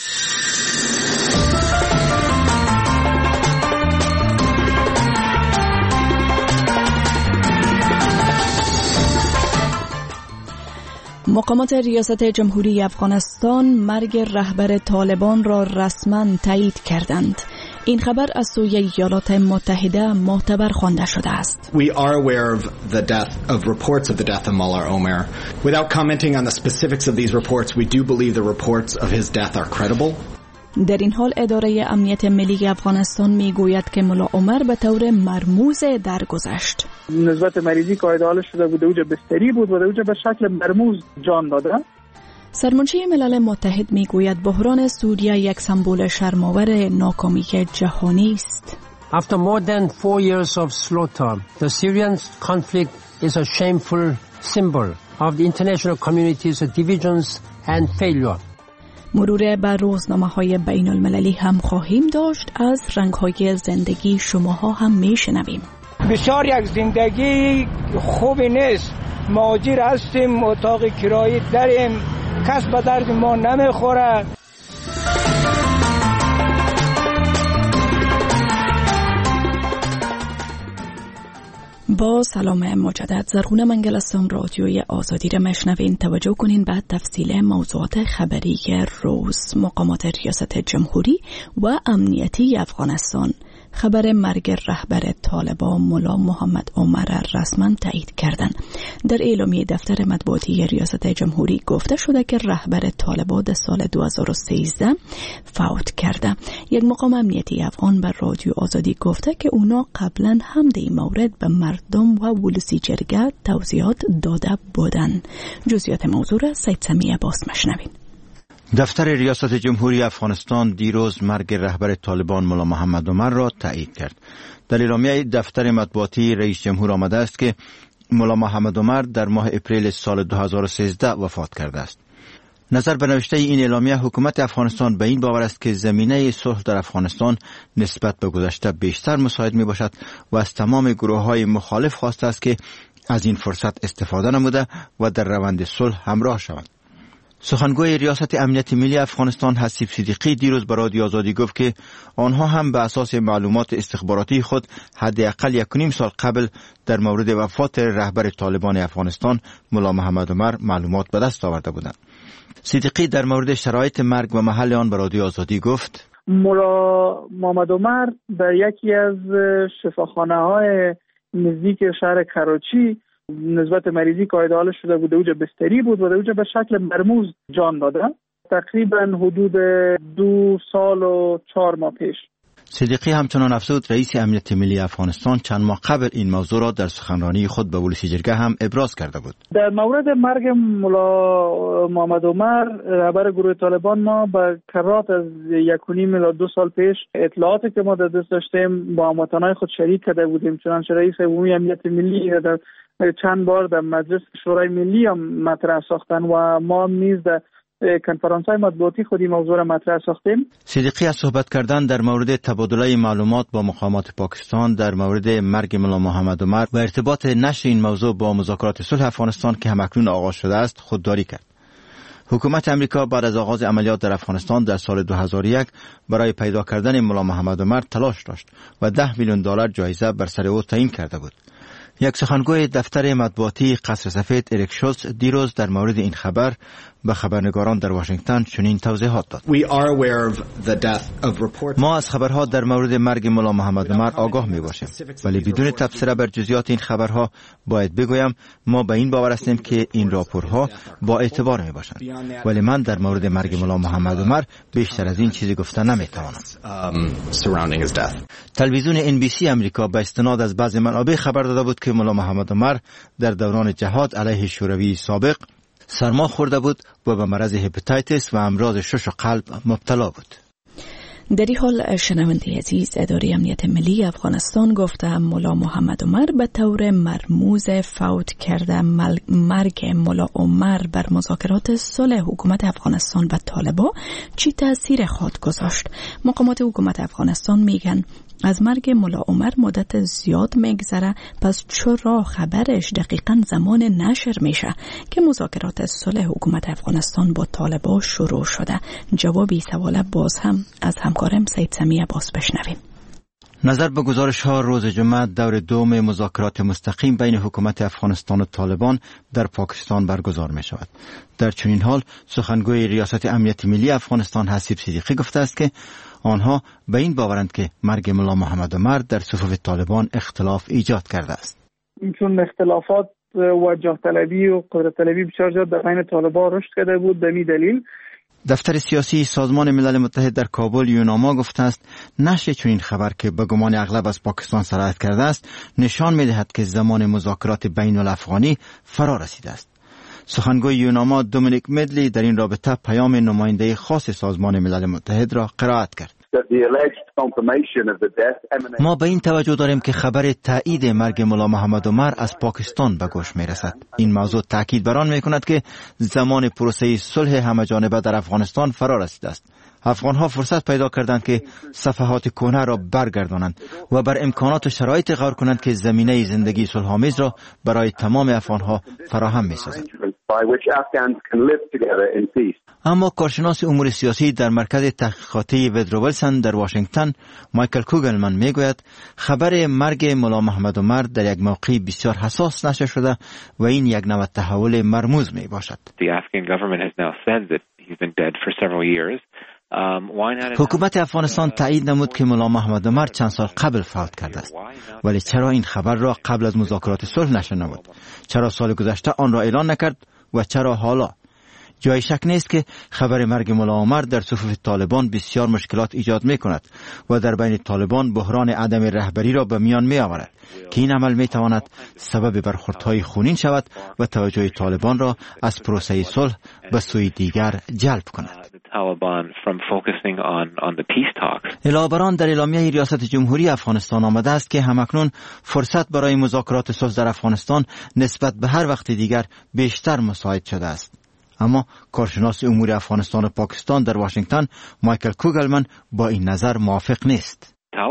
مقامات ریاست جمهوری افغانستان مرگ رهبر طالبان را رسما تایید کردند. این خبر از سوی ایالات متحده معتبر خوانده شده است. We are aware of the death of reports of the death of Mullah Omar. Without commenting on the specifics of these reports, we do believe the reports of his death are credible. در این حال اداره امنیت ملی افغانستان میگوید که ملا عمر به طور مرموز درگذشت. نسبت مریضی که حالش شده بود اوج بستری بود و اوج به شکل مرموز جان داده. سرمنشی ملل متحد میگوید بحران سوریه یک سمبل شرم‌آور ناکامی جهانی است. After more than 4 years of slaughter, the Syrian conflict is a shameful symbol of the international community's divisions and failure. مرور بر روزنامه‌های بین المللی هم خواهیم داشت. از رنگ‌های زندگی شماها هم میشنویم. بسیار یک زندگی خوبی نیست. مهاجر هستیم، اتاق کرایه داریم، کس به درد ما نمیخوره. با سلام مجدد، زرغونه منگل هستم. رادیوی آزادی را مشنوین. توجه کنین بعد تفصیل موضوعات خبری روز. مقامات ریاست جمهوری و امنیتی افغانستان خبر مرگ رهبر طالبان ملا محمد عمر را رسما تایید کردند. در اعلامیه دفتر مطبوعاتی ریاست جمهوری گفته شده که رهبر طالبان در سال 2013 فوت کرده. یک مقام امنیتی افغان بر رادیو آزادی گفته که اونا قبلا هم در این مورد به مردم و ولسی جرگه توضیحات داده بودند. جزئیات موضوع را سید سمی عباس مشنوین. دفتر ریاست جمهوری افغانستان دیروز مرگ رهبر طالبان ملا محمد عمر را تایید کرد. در اعلامیه دفتر مطبوعاتی رئیس جمهور آمده است که ملا محمد عمر در ماه اپریل سال 2013 وفات کرده است. نظر به نوشته این اعلامیه، حکومت افغانستان به این باور است که زمینه صلح در افغانستان نسبت به گذشته بیشتر مساعد می باشد و از تمام گروه‌های مخالف خواسته است که از این فرصت استفاده نموده و در روند صلح همراه شوند. سخنگوی ریاست امنیت ملی افغانستان حسیب صدیقی دیروز به رادیو آزادی گفت که آنها هم به اساس معلومات استخباراتی خود حداقل 1.5 سال قبل در مورد وفات رهبر طالبان افغانستان ملا محمد عمر معلومات به دست آورده بودند. صدیقی در مورد شرایط مرگ و محل آن به رادیو آزادی گفت: ملا محمد عمر در یکی از شفاخانه‌های نزدیک شهر کراچی نسبت مریضی که حالش شده بود اوج بستری بود و اوج به شکل مرموز جان داده. تقریبا حدود 2 سال و 4 ماه پیش. صدیقی همچنان افزود رئیس امنیت ملی افغانستان چند ماه قبل این موضوع را در سخنرانی خود به ولسی جرگه هم ابراز کرده بود. در مورد مرگ ملا محمد عمر رهبر گروه طالبان ما به کرات از 1.5 الی 2 سال پیش اطلاعاتی که ما در دست داشتیم با هموطنان خود شریک کرده بودیم. چنانچه رئیس عمومی امنیت ملی در چند بار در مجلس شورای ملی هم مطرح ساختن و ما نیز در کنفرانس‌های مطبوعاتی خودی موضوع را مطرح ساختیم. صدیقی از صحبت کردن در مورد تبادله معلومات با مقامات پاکستان در مورد مرگ ملا محمد عمر و ارتباط نشر این موضوع با مذاکرات صلح افغانستان که همکنون آغاز شده است خودداری کرد. حکومت امریکا بعد از آغاز عملیات در افغانستان در سال 2001 برای پیدا کردن ملا محمد عمر تلاش داشت و $10 میلیون جایزه بر سر او تعیین کرده بود. یک سخنگوی دفتر مطبوعاتی قصر سفید اریک شولتز دیروز در مورد این خبر به خبرنگاران در واشنگتن چنین توضیحات داد. ما از خبرها در مورد مرگ ملا محمد عمر آگاه می باشیم، ولی بدون تبصره بر جزئیات این خبرها باید بگویم ما به این باور هستیم که این راپورها با اعتبار می باشند، ولی من در مورد مرگ ملا محمد عمر بیشتر از این چیزی گفته نمی توانم. تلویزیون NBC امریکا به استناد از بعض منابع خبر داده بود که ملا محمد عمر در دوران جهاد علیه شوروی سابق سرما خورده بود و به مرض هپاتیتس و امراض شش و قلب مبتلا بود. در این حال شنونده عزیز، اداره امنیت ملی افغانستان گفته ملا محمد عمر به طور مرموز فوت کرده. مرگ ملا عمر بر مذاکرات صلح حکومت افغانستان و طالبان چی تاثیر خود گذاشت؟ مقامات حکومت افغانستان میگن از مرگ ملا عمر مدت زیاد میگذره، پس چرا خبرش دقیقاً زمان نشر میشه که مذاکرات صلح حکومت افغانستان با طالبان شروع شده؟ جوابی سوال باز هم از همکارم سید سمی عباس بشنویم. نظر به گزارش ها روز جمعه دور دوم مذاکرات مستقیم بین حکومت افغانستان و طالبان در پاکستان برگزار می شود. در چنین حال سخنگوی ریاست امنیت ملی افغانستان حسیب صدیقی گفته است که آنها به این باورند که مرگ ملا محمد عمر در صفوف طالبان اختلاف ایجاد کرده است. چون اختلافات و جاه طلبی و قدرت طلبی بسیار زیاد در بین طالبان رشد کرده بود، به این دلیل دفتر سیاسی سازمان ملل متحد در کابل یوناما گفته است نشر چنین خبر که به گمان اغلب از پاکستان سرایت کرده است نشان می‌دهد که زمان مذاکرات بین الافغانی فرا رسیده است. سخنگوی یوناما دومینیک مدلی در این رابطه پیام نماینده خاص سازمان ملل متحد را قرائت کرد. ما به این توجه داریم که خبر تایید مرگ ملا محمد عمر از پاکستان به گوش می رسد. این موضوع تاکید بر آن می کند که زمان پروسه صلح همه‌جانبه در افغانستان فرا رسیده است. افغانها فرصت پیدا کردند که صفحات کهنه را برگردانند و بر امکانات و شرایط غور کنند که زمینه زندگی صلح‌آمیز را برای تمام افغانها فراهم می‌سازد. اما کارشناس امور سیاسی در مرکز تحقیقاتی وودرو ویلسون در واشنگتن مایکل کوگلمن میگوید خبر مرگ ملا محمد عمر در یک موقع بسیار حساس نشر شده و این یک نوع تحول مرموز می باشد. حکومت افغانستان تایید نمود که ملا محمد عمر چند سال قبل فوت کرده است، ولی چرا این خبر را قبل از مذاکرات صلح نشر نمود؟ چرا سال گذشته آن را اعلان نکرد و چرا حالا؟ جای شک نیست که خبر مرگ ملا عمر در صفوف طالبان بسیار مشکلات ایجاد می کند و در بین طالبان بحران عدم رهبری را به میان می آورد که این عمل می تواند سبب برخوردهای خونین شود و توجه طالبان را از پروسه صلح به سوی دیگر جلب کند. علاوه بر آن در اعلامیه ریاست جمهوری افغانستان آمده است که همکنون فرصت برای مذاکرات صلح در افغانستان نسبت به هر وقت دیگر بیشتر مساعد شده است. اما کارشناس امور افغانستان و پاکستان در واشنگتن مایکل کوگلمن با این نظر موافق نیست.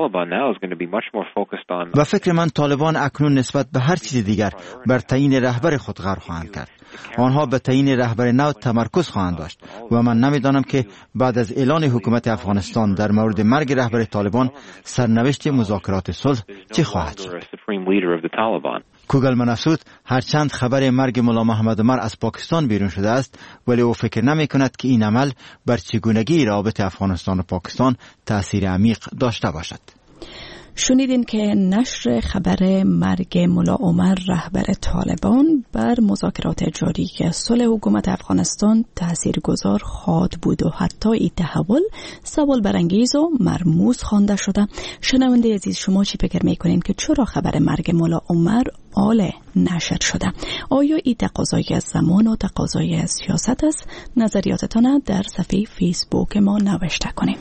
و فکر من طالبان اکنون نسبت به هر چیز دیگر بر تعیین رهبر خود غور خواهند کرد. آنها به تعیین رهبر نو تمرکز خواهند داشت و من نمیدانم که بعد از اعلان حکومت افغانستان در مورد مرگ رهبر طالبان سرنوشت مذاکرات صلح چه خواهد شد. کوگلمن افزود هرچند خبر مرگ ملا محمد عمر از پاکستان بیرون شده است، ولی او فکر نمی کند که این عمل بر چگونگی روابط افغانستان و پاکستان تأثیر عمیق داشته باشد. شنیدین که نشر خبر مرگ ملا عمر رهبر طالبان بر مذاکرات جاری صلح حکومت افغانستان تاثیرگذار خواهد بود و حتی این تحول سوال برانگیز و مرموز خوانده شده. شنونده عزیز، شما چی فکر میکنین که چرا خبر مرگ ملا عمر آل نشر شده؟ آیا این تقاضای از زمان و تقاضای از سیاست است؟ نظریاتتان در صفحه فیسبوک ما نوشته کنین.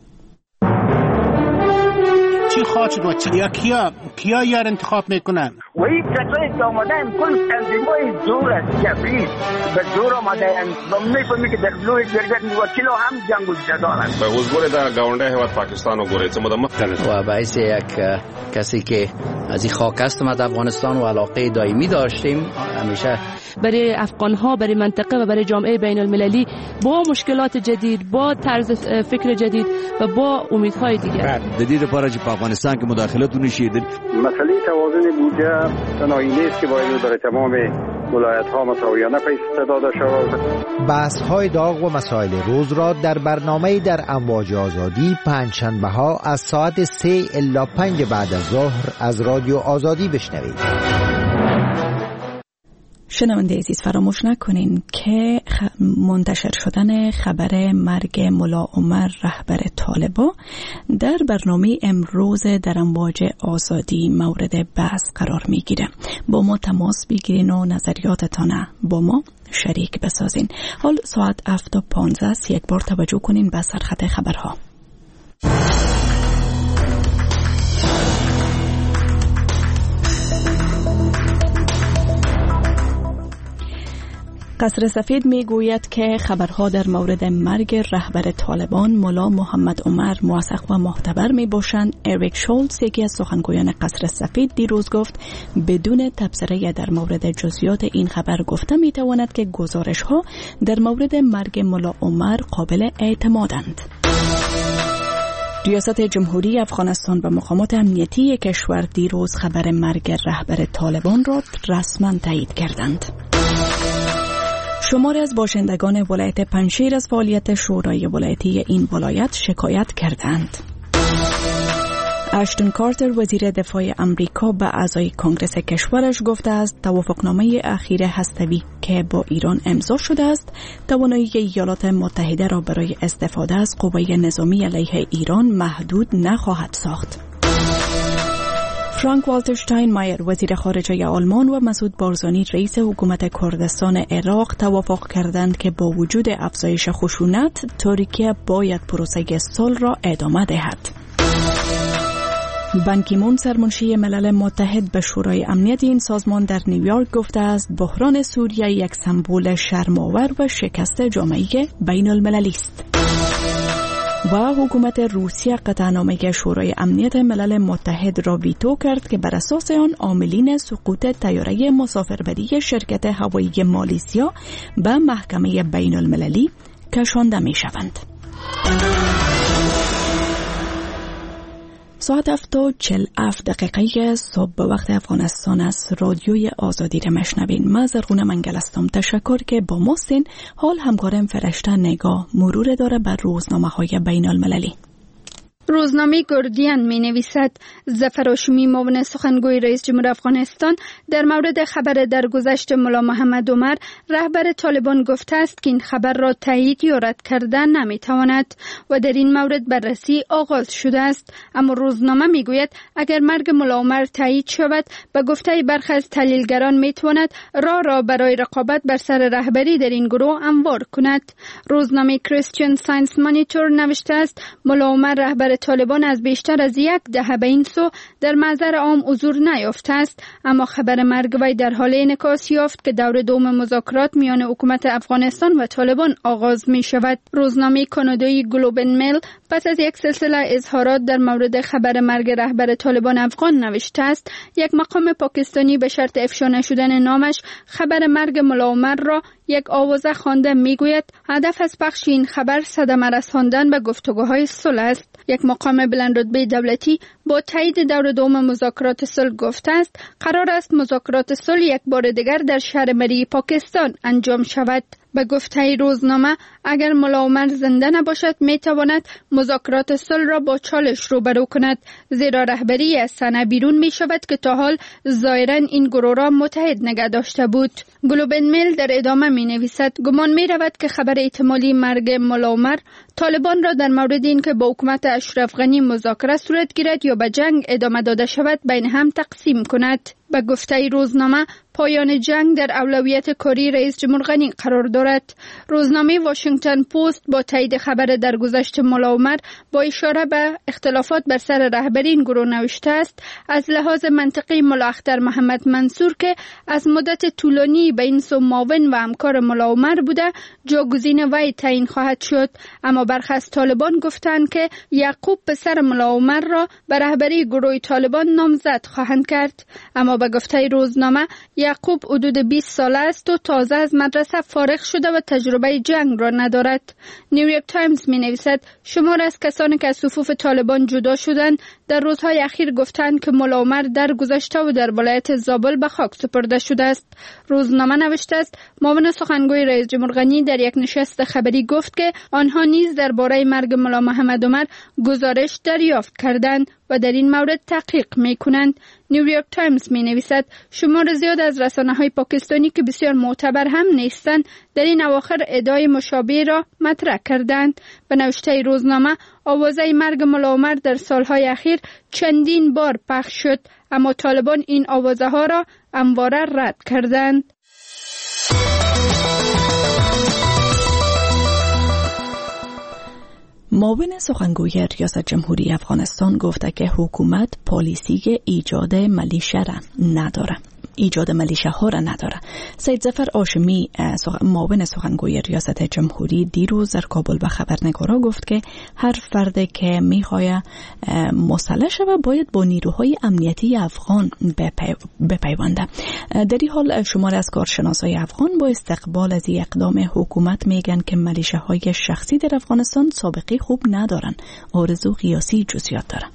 چی خواهد شد و کیا یار انتخاب میکنن؟ و این کسایی که آمدن کل تنظیم‌های زور است، جبری به زور آمدن و می‌فهمی که در لوی جرگت وکیل هم جنگ و جدال است. به وزګوره دا گاونډي هیواد پاکستان وګورئ څه مده مخ و باعث یک کسی که از این خاک هستم از افغانستان و علاقه دائمی داشتیم همیشه برای افغان‌ها، برای منطقه و برای جامعه بین المللی با مشکلات جدید، با طرز فکر جدید و با امیدهای دیگر. جدید لپاره چې په افغانستان کې مداخلت ونشي. مسئله توازن بودجه تنهایی نیست که باید برای تمام ولایت‌ها مساویانه پیش داده شود. بحث‌های داغ و مسائل روز را در برنامه در امواج آزادی پنجشنبه‌ها از ساعت 3 الی 5 بعد از ظهر از رادیو آزادی بشنوید. شنونده عزیز فراموش نکنین که منتشر شدن خبر مرگ ملا عمر رهبر طالبان در برنامه امروز در امواج آزادی مورد بحث قرار میگیره. با ما تماس بگیرین و نظریاتتان با ما شریک بسازین. حال ساعت 7:15 است. یک بار توجه کنین به سرخط خبرها. قصر سفید می گوید که خبرها در مورد مرگ رهبر طالبان ملا محمد عمر موثق و معتبر می باشند. اریک شولتز، یکی از سخنگویان قصر سفید، دیروز گفت بدون تبصره در مورد جزئیات این خبر گفته می تواند که گزارش ها در مورد مرگ ملا عمر قابل اعتمادند. ریاست جمهوری افغانستان و مقامات امنیتی کشور دیروز خبر مرگ رهبر طالبان را رسما تایید کردند. شماری از باشندگان ولایت پنجشیر از فعالیت شورای ولایتی این ولایت شکایت کردند. اشتون کارتر، وزیر دفاع امریکا، به اعضای کنگرس کشورش گفته است توافقنامه اخیر هسته‌ای که با ایران امضا شده است توانایی ایالات متحده را برای استفاده از قوای نظامی علیه ایران محدود نخواهد ساخت. فرانک والتر شتاینمایر، وزیر خارجه آلمان، و مسعود بارزانی، رئیس حکومت کردستان عراق توافق کردند که با وجود افزایش خشونت ترکیه باید پروسه صلح را ادامه دهد. بان کی مون، سرمنشی ملل متحد، به شورای امنیت این سازمان در نیویورک گفته است بحران سوریه یک سمبل شرم‌آور و شکست جامعه بین المللی است. و حکومت روسیه قطعنامه شورای امنیت ملل متحد را ویتو کرد که بر اساس آن عاملین سقوط طیاره مسافربری شرکت هوایی مالیزیا به محکمه بین المللی کشانده می شوند. ساعت 7:47 صبح به وقت افغانستان است. رادیوی آزادی را مشنوین. من زرغونه منگل هستم. تشکر که با ما هستین. حال همکارم فرشته نگاه مرور داره بر روزنامه‌های بین المللی. روزنامه گاردین می نویسد ظفر هاشمی، معاون سخنگوی رئیس جمهور افغانستان، در مورد خبر درگذشت ملا محمد عمر رهبر طالبان گفته است که این خبر را تایید یا رد کردن نمی تواند و در این مورد بررسی آغاز شده است. اما روزنامه می گوید اگر مرگ ملا عمر تایید شود، به گفته برخی از تحلیلگران می تواند راه برای رقابت بر سر رهبری در این گروه هموار کند. روزنامه کریستین ساینس مانیتور نوشته است ملا عمر رهبر طالبان از بیشتر از یک دهه به این سو در منظر عام حضور نیافته است، اما خبر مرگ وی در حال انعکاس یافت که دور دوم مذاکرات میان حکومت افغانستان و طالبان آغاز می شود. روزنامه کانادایی گلوب اند میل پس از یک سلسله اظهارات در مورد خبر مرگ رهبر طالبان افغان نوشته است یک مقام پاکستانی به شرط افشا نشدن نامش خبر مرگ ملا عمر را یک آوازه خوانده میگوید هدف از پخش این خبر صدمه رساندن به گفتگوهای صلح است. یک مقام بلندرتبه دولتی با تایید دور دوم مذاکرات صلح گفته است قرار است مذاکرات صلح یک بار دیگر در شهر مری پاکستان انجام شود. به گفته روزنامه اگر ملا عمر زنده نباشد می تواند مذاکرات صلح را با چالش روبرو کند، زیرا رهبری از صحنه بیرون می شود که تا حال ظاهرا این گروه را متحد نگه داشته بود. گلوب اند میل در ادامه می نویسد گمان می رود که خبر احتمالی مرگ ملا عمر طالبان را در مورد این که با حکومت اشرف غنی مذاکره صورت گیرد یا به جنگ ادامه داده شود بین هم تقسیم کند. به گفته روزنامه پایان جنگ در اولویت کاری رئیس جمهور غنی قرار دارد. روزنامه واشنگتن پست با تایید خبر درگذشت ملا عمر با اشاره به اختلافات بر سر رهبری این گروه نوشته است: از لحاظ منطقی ملا اختر محمد منصور که از مدت طولانی به این سو معاون و همکار ملا عمر بوده جاگزین وی تعیین خواهد شد. اما برخی از طالبان گفتند که یعقوب پسر ملا عمر را به رهبری گروه طالبان نامزد خواهند کرد. اما به گفته روزنامه یعقوب حدود 20 ساله است و تازه از مدرسه فارغ شده و تجربه جنگ را ندارد. نیویورک تایمز می نویسد شمار از کسانی که از صفوف طالبان جدا شدند در روزهای اخیر گفتند که ملا عمر در گذشته و در ولایت زابل به خاک سپرده شده است. روزنامه نوشته است معاون سخنگوی رئیس جمهور غنی در یک نشست خبری گفت که آنها نیز درباره مرگ ملا محمد عمر گزارش دریافت کردند و در این مورد تحقیق می‌کنند. نیویورک تایمز می‌نویسد شمار زیاد از رسانه‌های پاکستانی که بسیار معتبر هم نیستند در این اواخر ادعای مشابه را مطرح کردند. به نوشته روزنامه آوازه مرگ ملا عمر در سالهای اخیر چندین بار پخش شد، اما طالبان این آوازه‌ها را همواره رد کردند. معاون سخنگوی ریاست جمهوری افغانستان گفته که حکومت پالیسی ایجاد ملیشه ها را نداره. سید ظفر هاشمی معاون سخنگوی ریاست جمهوری دیروز در کابل به خبرنگارا گفت که هر فرد که میخواد مسلح شود باید با نیروهای امنیتی افغان بپیونده. در این حال شمار از کارشناسای افغان با استقبال از این اقدام حکومت میگن که ملیشه های شخصی در افغانستان سابقه خوب ندارن، آرزو قیاسی جزئیات داره.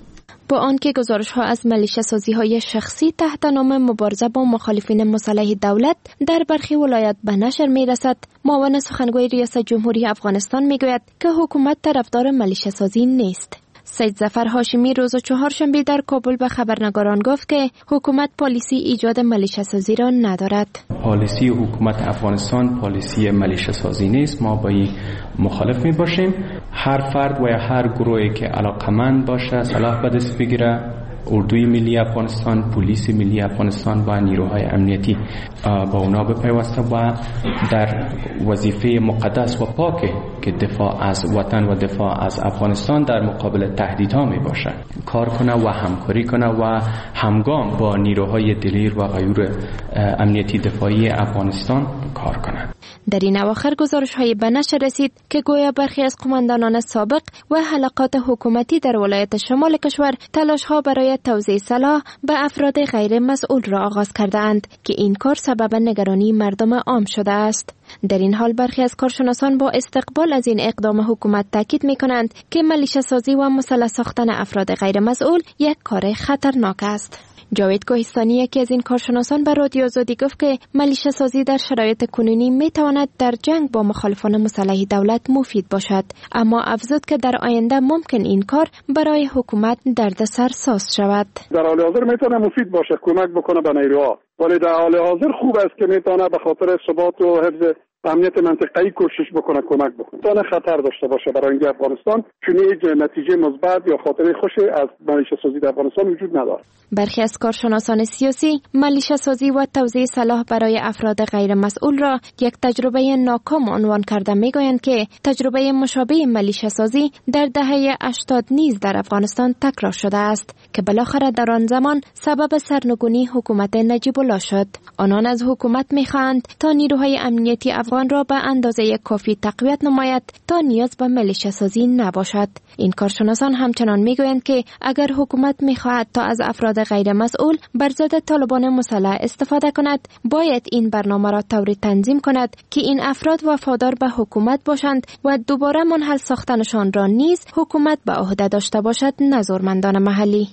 با آنکه گزارش‌ها از ملیشه سازی‌های شخصی تحت نام مبارزه با مخالفین مسلح دولت در برخی ولایات به نشر می‌رسد، معاون سخنگوی ریاست جمهوری افغانستان می‌گوید که حکومت طرفدار ملیشه سازی نیست. سید ظفر هاشمی روز چهارشنبه در کابل به خبرنگاران گفت که حکومت پالیسی ایجاد ملیشه سازی را ندارد. پالیسی حکومت افغانستان پالیسی ملیشه سازی نیست. ما با این مخالف می باشیم. هر فرد و یا هر گروهی که علاقمند باشه سلاح به دست بگیره، اردوی ملی افغانستان، پلیس ملی افغانستان و نیروهای امنیتی با اونا بپیوسته و در وظیفه مقدس و پاک که دفاع از وطن و دفاع از افغانستان در مقابل تهدیدها می باشه کار کنه و همکاری کنه و همگام با نیروهای دلیر و غیور امنیتی دفاعی افغانستان کار کنه. در این اواخر گزارش‌های به نشر رسید که گویا برخی از قماندانان سابق و حلقات حکومتی در ولایت شمال کشور تلاش‌ها برای توزیع سلاح به افراد غیر مسئول را آغاز کردند که این کار سبب نگرانی مردم عام شده است. در این حال برخی از کارشناسان با استقبال از این اقدام حکومت تاکید می‌کنند که ملیشه سازی و مسلح ساختن افراد غیر مسئول یک کار خطرناک است. جاوید کوهستانی یکی از این کارشناسان به رادیو آزادی گفت که ملیشه سازی در شرایط کنونی می تواند در جنگ با مخالفان مسلح دولت مفید باشد، اما افزود که در آینده ممکن این کار برای حکومت دردسر ساز شود. در حال حاضر می تواند مفید باشه، کمک بکنه به نیروها، ولی در حال حاضر خوب است که می تواند به خاطر ثبات و حفظ امنیت منطقه‌ای کوشش بکنه کمک بکنه. تونه خطر داشته باشه برای اینکه افغانستان چون هیچ نتیجه مثبت یا خاطره خوشی از ملیشه سازی در افغانستان وجود نداره. برخی از کارشناسان سیاسی ملیشه سازی و توزیع سلاح برای افراد غیر مسئول را یک تجربه ناکام عنوان کرده میگویند که تجربه مشابه ملیشه سازی در دهه 80 نیز در افغانستان تکرار شده است که بالاخره در آن زمان سبب سرنگونی حکومت نجیب الله شد. آنان از حکومت میخواهند تا نیروهای امنیتی افغان را به اندازه کافی تقویت نماید تا نیاز به ملیشه سازی نباشد. این کارشناسان همچنان میگویند که اگر حکومت میخواهد تا از افراد غیر مسئول بر ضد طالبان مسلح استفاده کند، باید این برنامه را طوری تنظیم کند که این افراد وفادار به حکومت باشند و دوباره منحل ساختنشان را نیز حکومت به عهده داشته باشد، نه زورمندان محلی.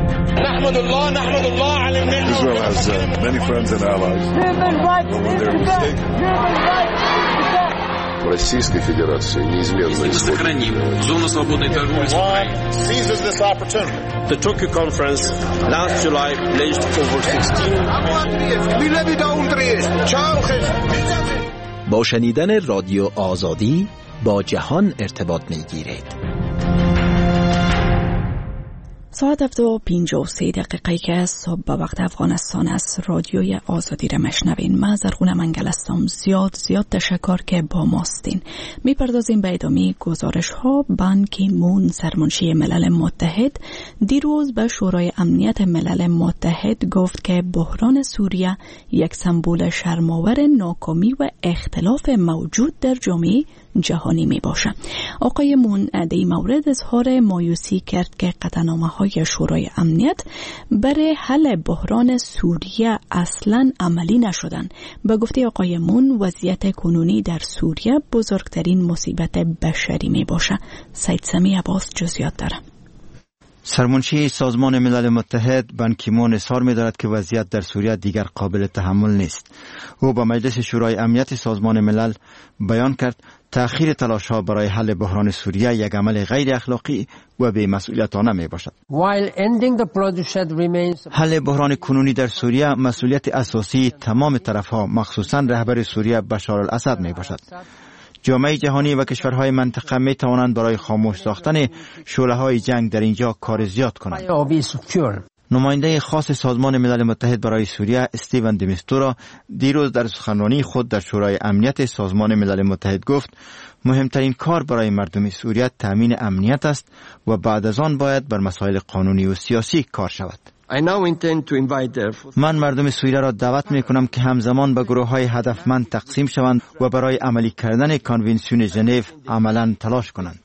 نحمد الله على Israel has many friends and allies. Российской Федерации неизменно сохраним зону свободной торговли с Украиной. Seizes this opportunity. The Tokyo conference last July pledged over 16. با شنیدن رادیو آزادی با جهان ارتباط می‌گیرید. ساعت 7:53 که صبح به وقت افغانستان است. رادیوی آزادی را مشنوین. من زرغون منگل هستم. زیاد تشکر که با ماستین. میپردازیم به ادامه گزارش ها. بان کی مون سرمنشی ملل متحد دیروز به شورای امنیت ملل متحد گفت که بحران سوریه یک سمبل شرم‌آور ناکامی و اختلاف موجود در جامعه جهانی می باشه. آقای مون در این مورد اظهار مایوسی کرد که قطعنامه‌های شورای امنیت برای حل بحران سوریه اصلاً عملی نشدن. به گفته آقای مون وضعیت کنونی در سوریه بزرگترین مصیبت بشری می باشه. سید سمی عباس جزئیات داره. سرمنشی سازمان ملل متحد بان کی مون اظهار می‌دارد که وضعیت در سوریه دیگر قابل تحمل نیست. او با مجلس شورای امنیت سازمان ملل بیان کرد تأخیر تلاش‌ها برای حل بحران سوریه یک عمل غیر اخلاقی و بی‌مسئولیتانه میباشد. حل بحران کنونی در سوریه مسئولیت اساسی تمام طرف‌ها مخصوصاً رهبر سوریه بشار الاسد میباشد. جامعه جهانی و کشورهای منطقه می توانند برای خاموش ساختن شعله‌های جنگ در اینجا کار زیاد کنند. نماینده خاص سازمان ملل متحد برای سوریه استیون دی میستورا دیروز در سخنرانی خود در شورای امنیت سازمان ملل متحد گفت مهمترین کار برای مردم سوریه تامین امنیت است و بعد از آن باید بر مسائل قانونی و سیاسی کار شود. من مردم سوریه را دعوت می کنم که همزمان به گروه های هدفمند تقسیم شوند و برای عملی کردن کنونسیون ژنو عملاً تلاش کنند.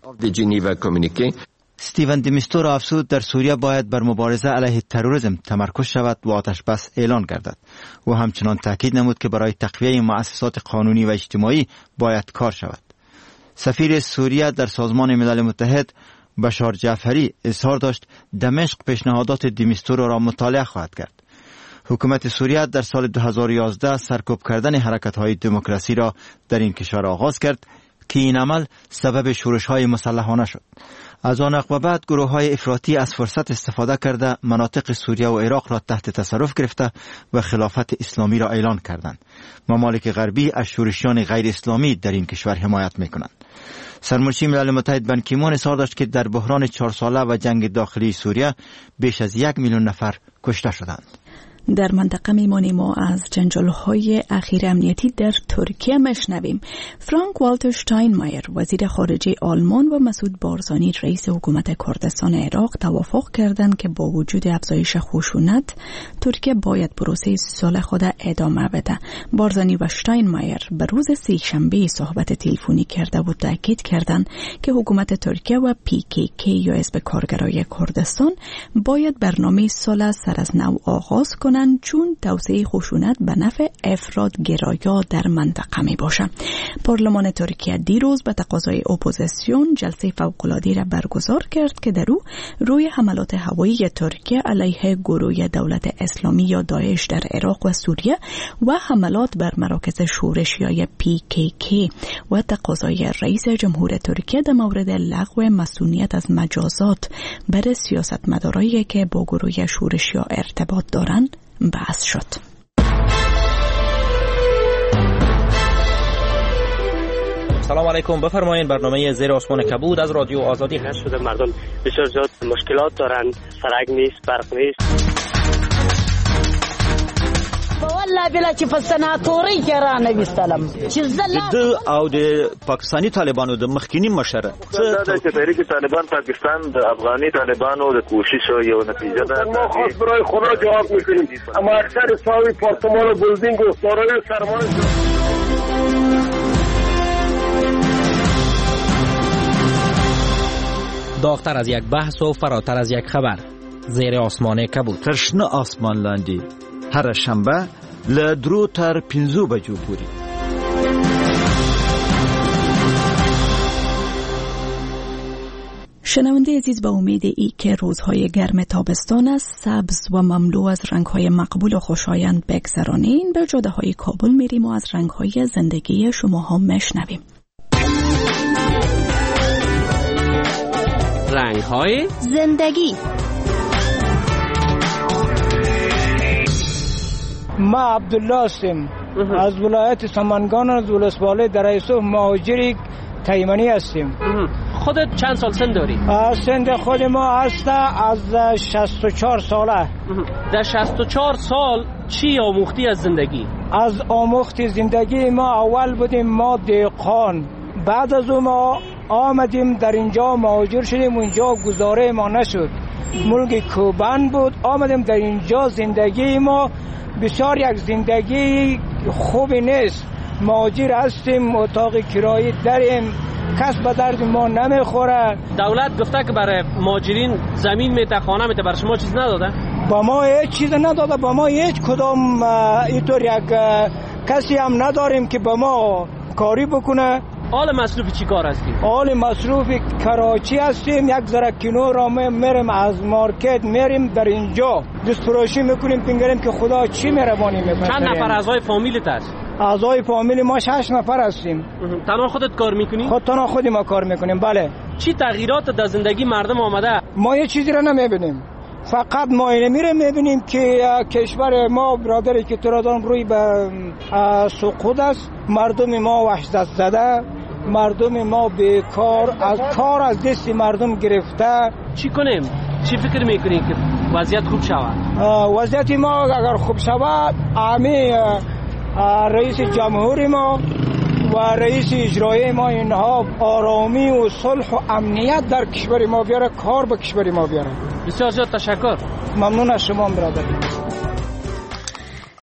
استیون دی میستورا افزود در سوریه باید بر مبارزه علیه تروریسم تمرکز شود و آتش بس اعلان گردد. و همچنان تاکید نمود که برای تقویه مؤسسات قانونی و اجتماعی باید کار شود. سفیر سوریه در سازمان ملل متحد بشار جعفری اظهار داشت دمشق پیشنهادات دی میستورا را مطالعه خواهد کرد. حکومت سوریه در سال 2011 سرکوب کردن حرکت‌های دموکراسی را در این کشور آغاز کرد که این عمل سبب شورش‌های مسلحانه شد. از آن وقت بعد گروه‌های افراطی از فرصت استفاده کرده مناطق سوریه و عراق را تحت تصرف گرفته و خلافت اسلامی را اعلان کردند. ممالک غربی از شورشیان غیر اسلامی در این کشور حمایت می‌کنند. سرمنشی ملل متحد بان کی مون اظهار داشت که در بحران 4 ساله و جنگ داخلی سوریه بیش از 1 میلیون نفر کشته شدند. در منطقه میمانیم ما از جنجال‌های اخیر امنیتی در ترکیه مشنویم. فرانک والتر شتاینمایر وزیر خارجه آلمان و مسعود بارزانی رئیس حکومت کردستان عراق توافق کردند که با وجود افزایش خشونت ترکیه باید پروسه 3 ساله خود ادامه بده. بارزانی و شتاینمایر به روز سه‌شنبه صحبت تلفنی کرده و تاکید کردند که حکومت ترکیه و PKK یا حزب کارگرای کردستان باید برنامه صلح سر از نو آغاز کنند چون توسعه خشونت به نفع افراد گرایا در منطقه می باشه. پارلمان ترکیه دیروز به تقاضای اپوزیسیون جلسه فوق‌العاده را برگزار کرد که در او روی حملات هوایی ترکیه علیه گروه دولت اسلامی یا داعش در عراق و سوریه و حملات بر مراکز شورشیای PKK و تقاضای رئیس جمهور ترکیه در مورد لغو مسئولیت از مجازات برای سیاستمدارایی که با گروه شورشیا ارتباط دارند بحث شد. سلام علیکم، بفرمایید. برنامه زیر آسمان کبود از رادیو آزادی هست. شده مردم بسیار زیاد مشکلات دارند، سرک نیست، برق نیست. والله بلا چې په سناتوري کې را نه وستلم چې د او د پاکستاني طالبانو د مخکینی مشر چې تحریک طالبان پاکستان د افغاني طالبانو د کوشش یو نتیجه ده. ما خاص برای خدا جواب میکنیم، اما اکثر ساوی پارتمان و بلدینگ و دارای سرمایه داغتر از یک بحث و فراتر از یک خبر. زیر آسمان کبود. ترشنه آسمان لاندی هر شنبه له 2 تر 5 بجو پورې. شنونده عزیز، با امید ای که روزهای گرم تابستان است سبز و مملو از رنگهای مقبول و خوشایند بگذرانین، به جاده های کابل میریم و از رنگهای زندگی شماها مشنویم. رنگهای زندگی. ما عبدالله هستم از ولایت سمنگان، از ولسوالی در ایسو مهاجری تیمنی هستیم. خودت چند سال سن داری؟ سن خود ما هست از 64 ساله. در 64 سال چی آموختی از زندگی؟ از آموخت زندگی ما اول بودیم ما دهقان، بعد از اون ما آمدیم در اینجا مهاجر شدیم، اونجا گذاره ما نشد، ملک کوبان بود، آمدیم در اینجا. زندگی ما بسیار یک زندگی خوبی نیست، مهاجر هستیم، اتاق کرایی داریم، کس به درد ما نمیخوره. دولت گفته که برای مهاجرین زمین میده، خانه میده، برای شما چیز نداده؟ با ما هیچ چیز نداده، با ما هیچ کدام اینطور یک کسی هم نداریم که با ما کاری بکنه. حال مصروف چی کار هستیم؟ حال مصروف کراچی هستیم، یک ذره کنور را میریم، از مارکت میریم، در اینجا دست فروشی میکنیم، پینگریم که خدا چی مهربانی میکنه. چند نفر اعضای فامیلت هست؟ اعضای فامیل ما 6 نفر هستیم. تنها خودت کار میکنی؟ تنها خودی ما کار میکنیم. بله. چی تغییرات در زندگی مردم آمده؟ ما یه چیزی را نمیبینیم، فقط ما اینه میبینیم که کشور ما برادری که ترادان روی به سقوط است، مردم ما وحشت زده، مردم ما بیکار، از کار از دست مردم گرفته. چی کنیم؟ چی فکر میکنیم که وضعیت خوب شود؟ وضعیت ما اگر خوب شود، امی رئیس جمهوری ما و رئیس اجرایی ما اینها آرامی و صلح و امنیت در کشور ما بیاره، کار به کشور ما بیاره. بسیار زیاد تشکر. ممنون از شما برادر.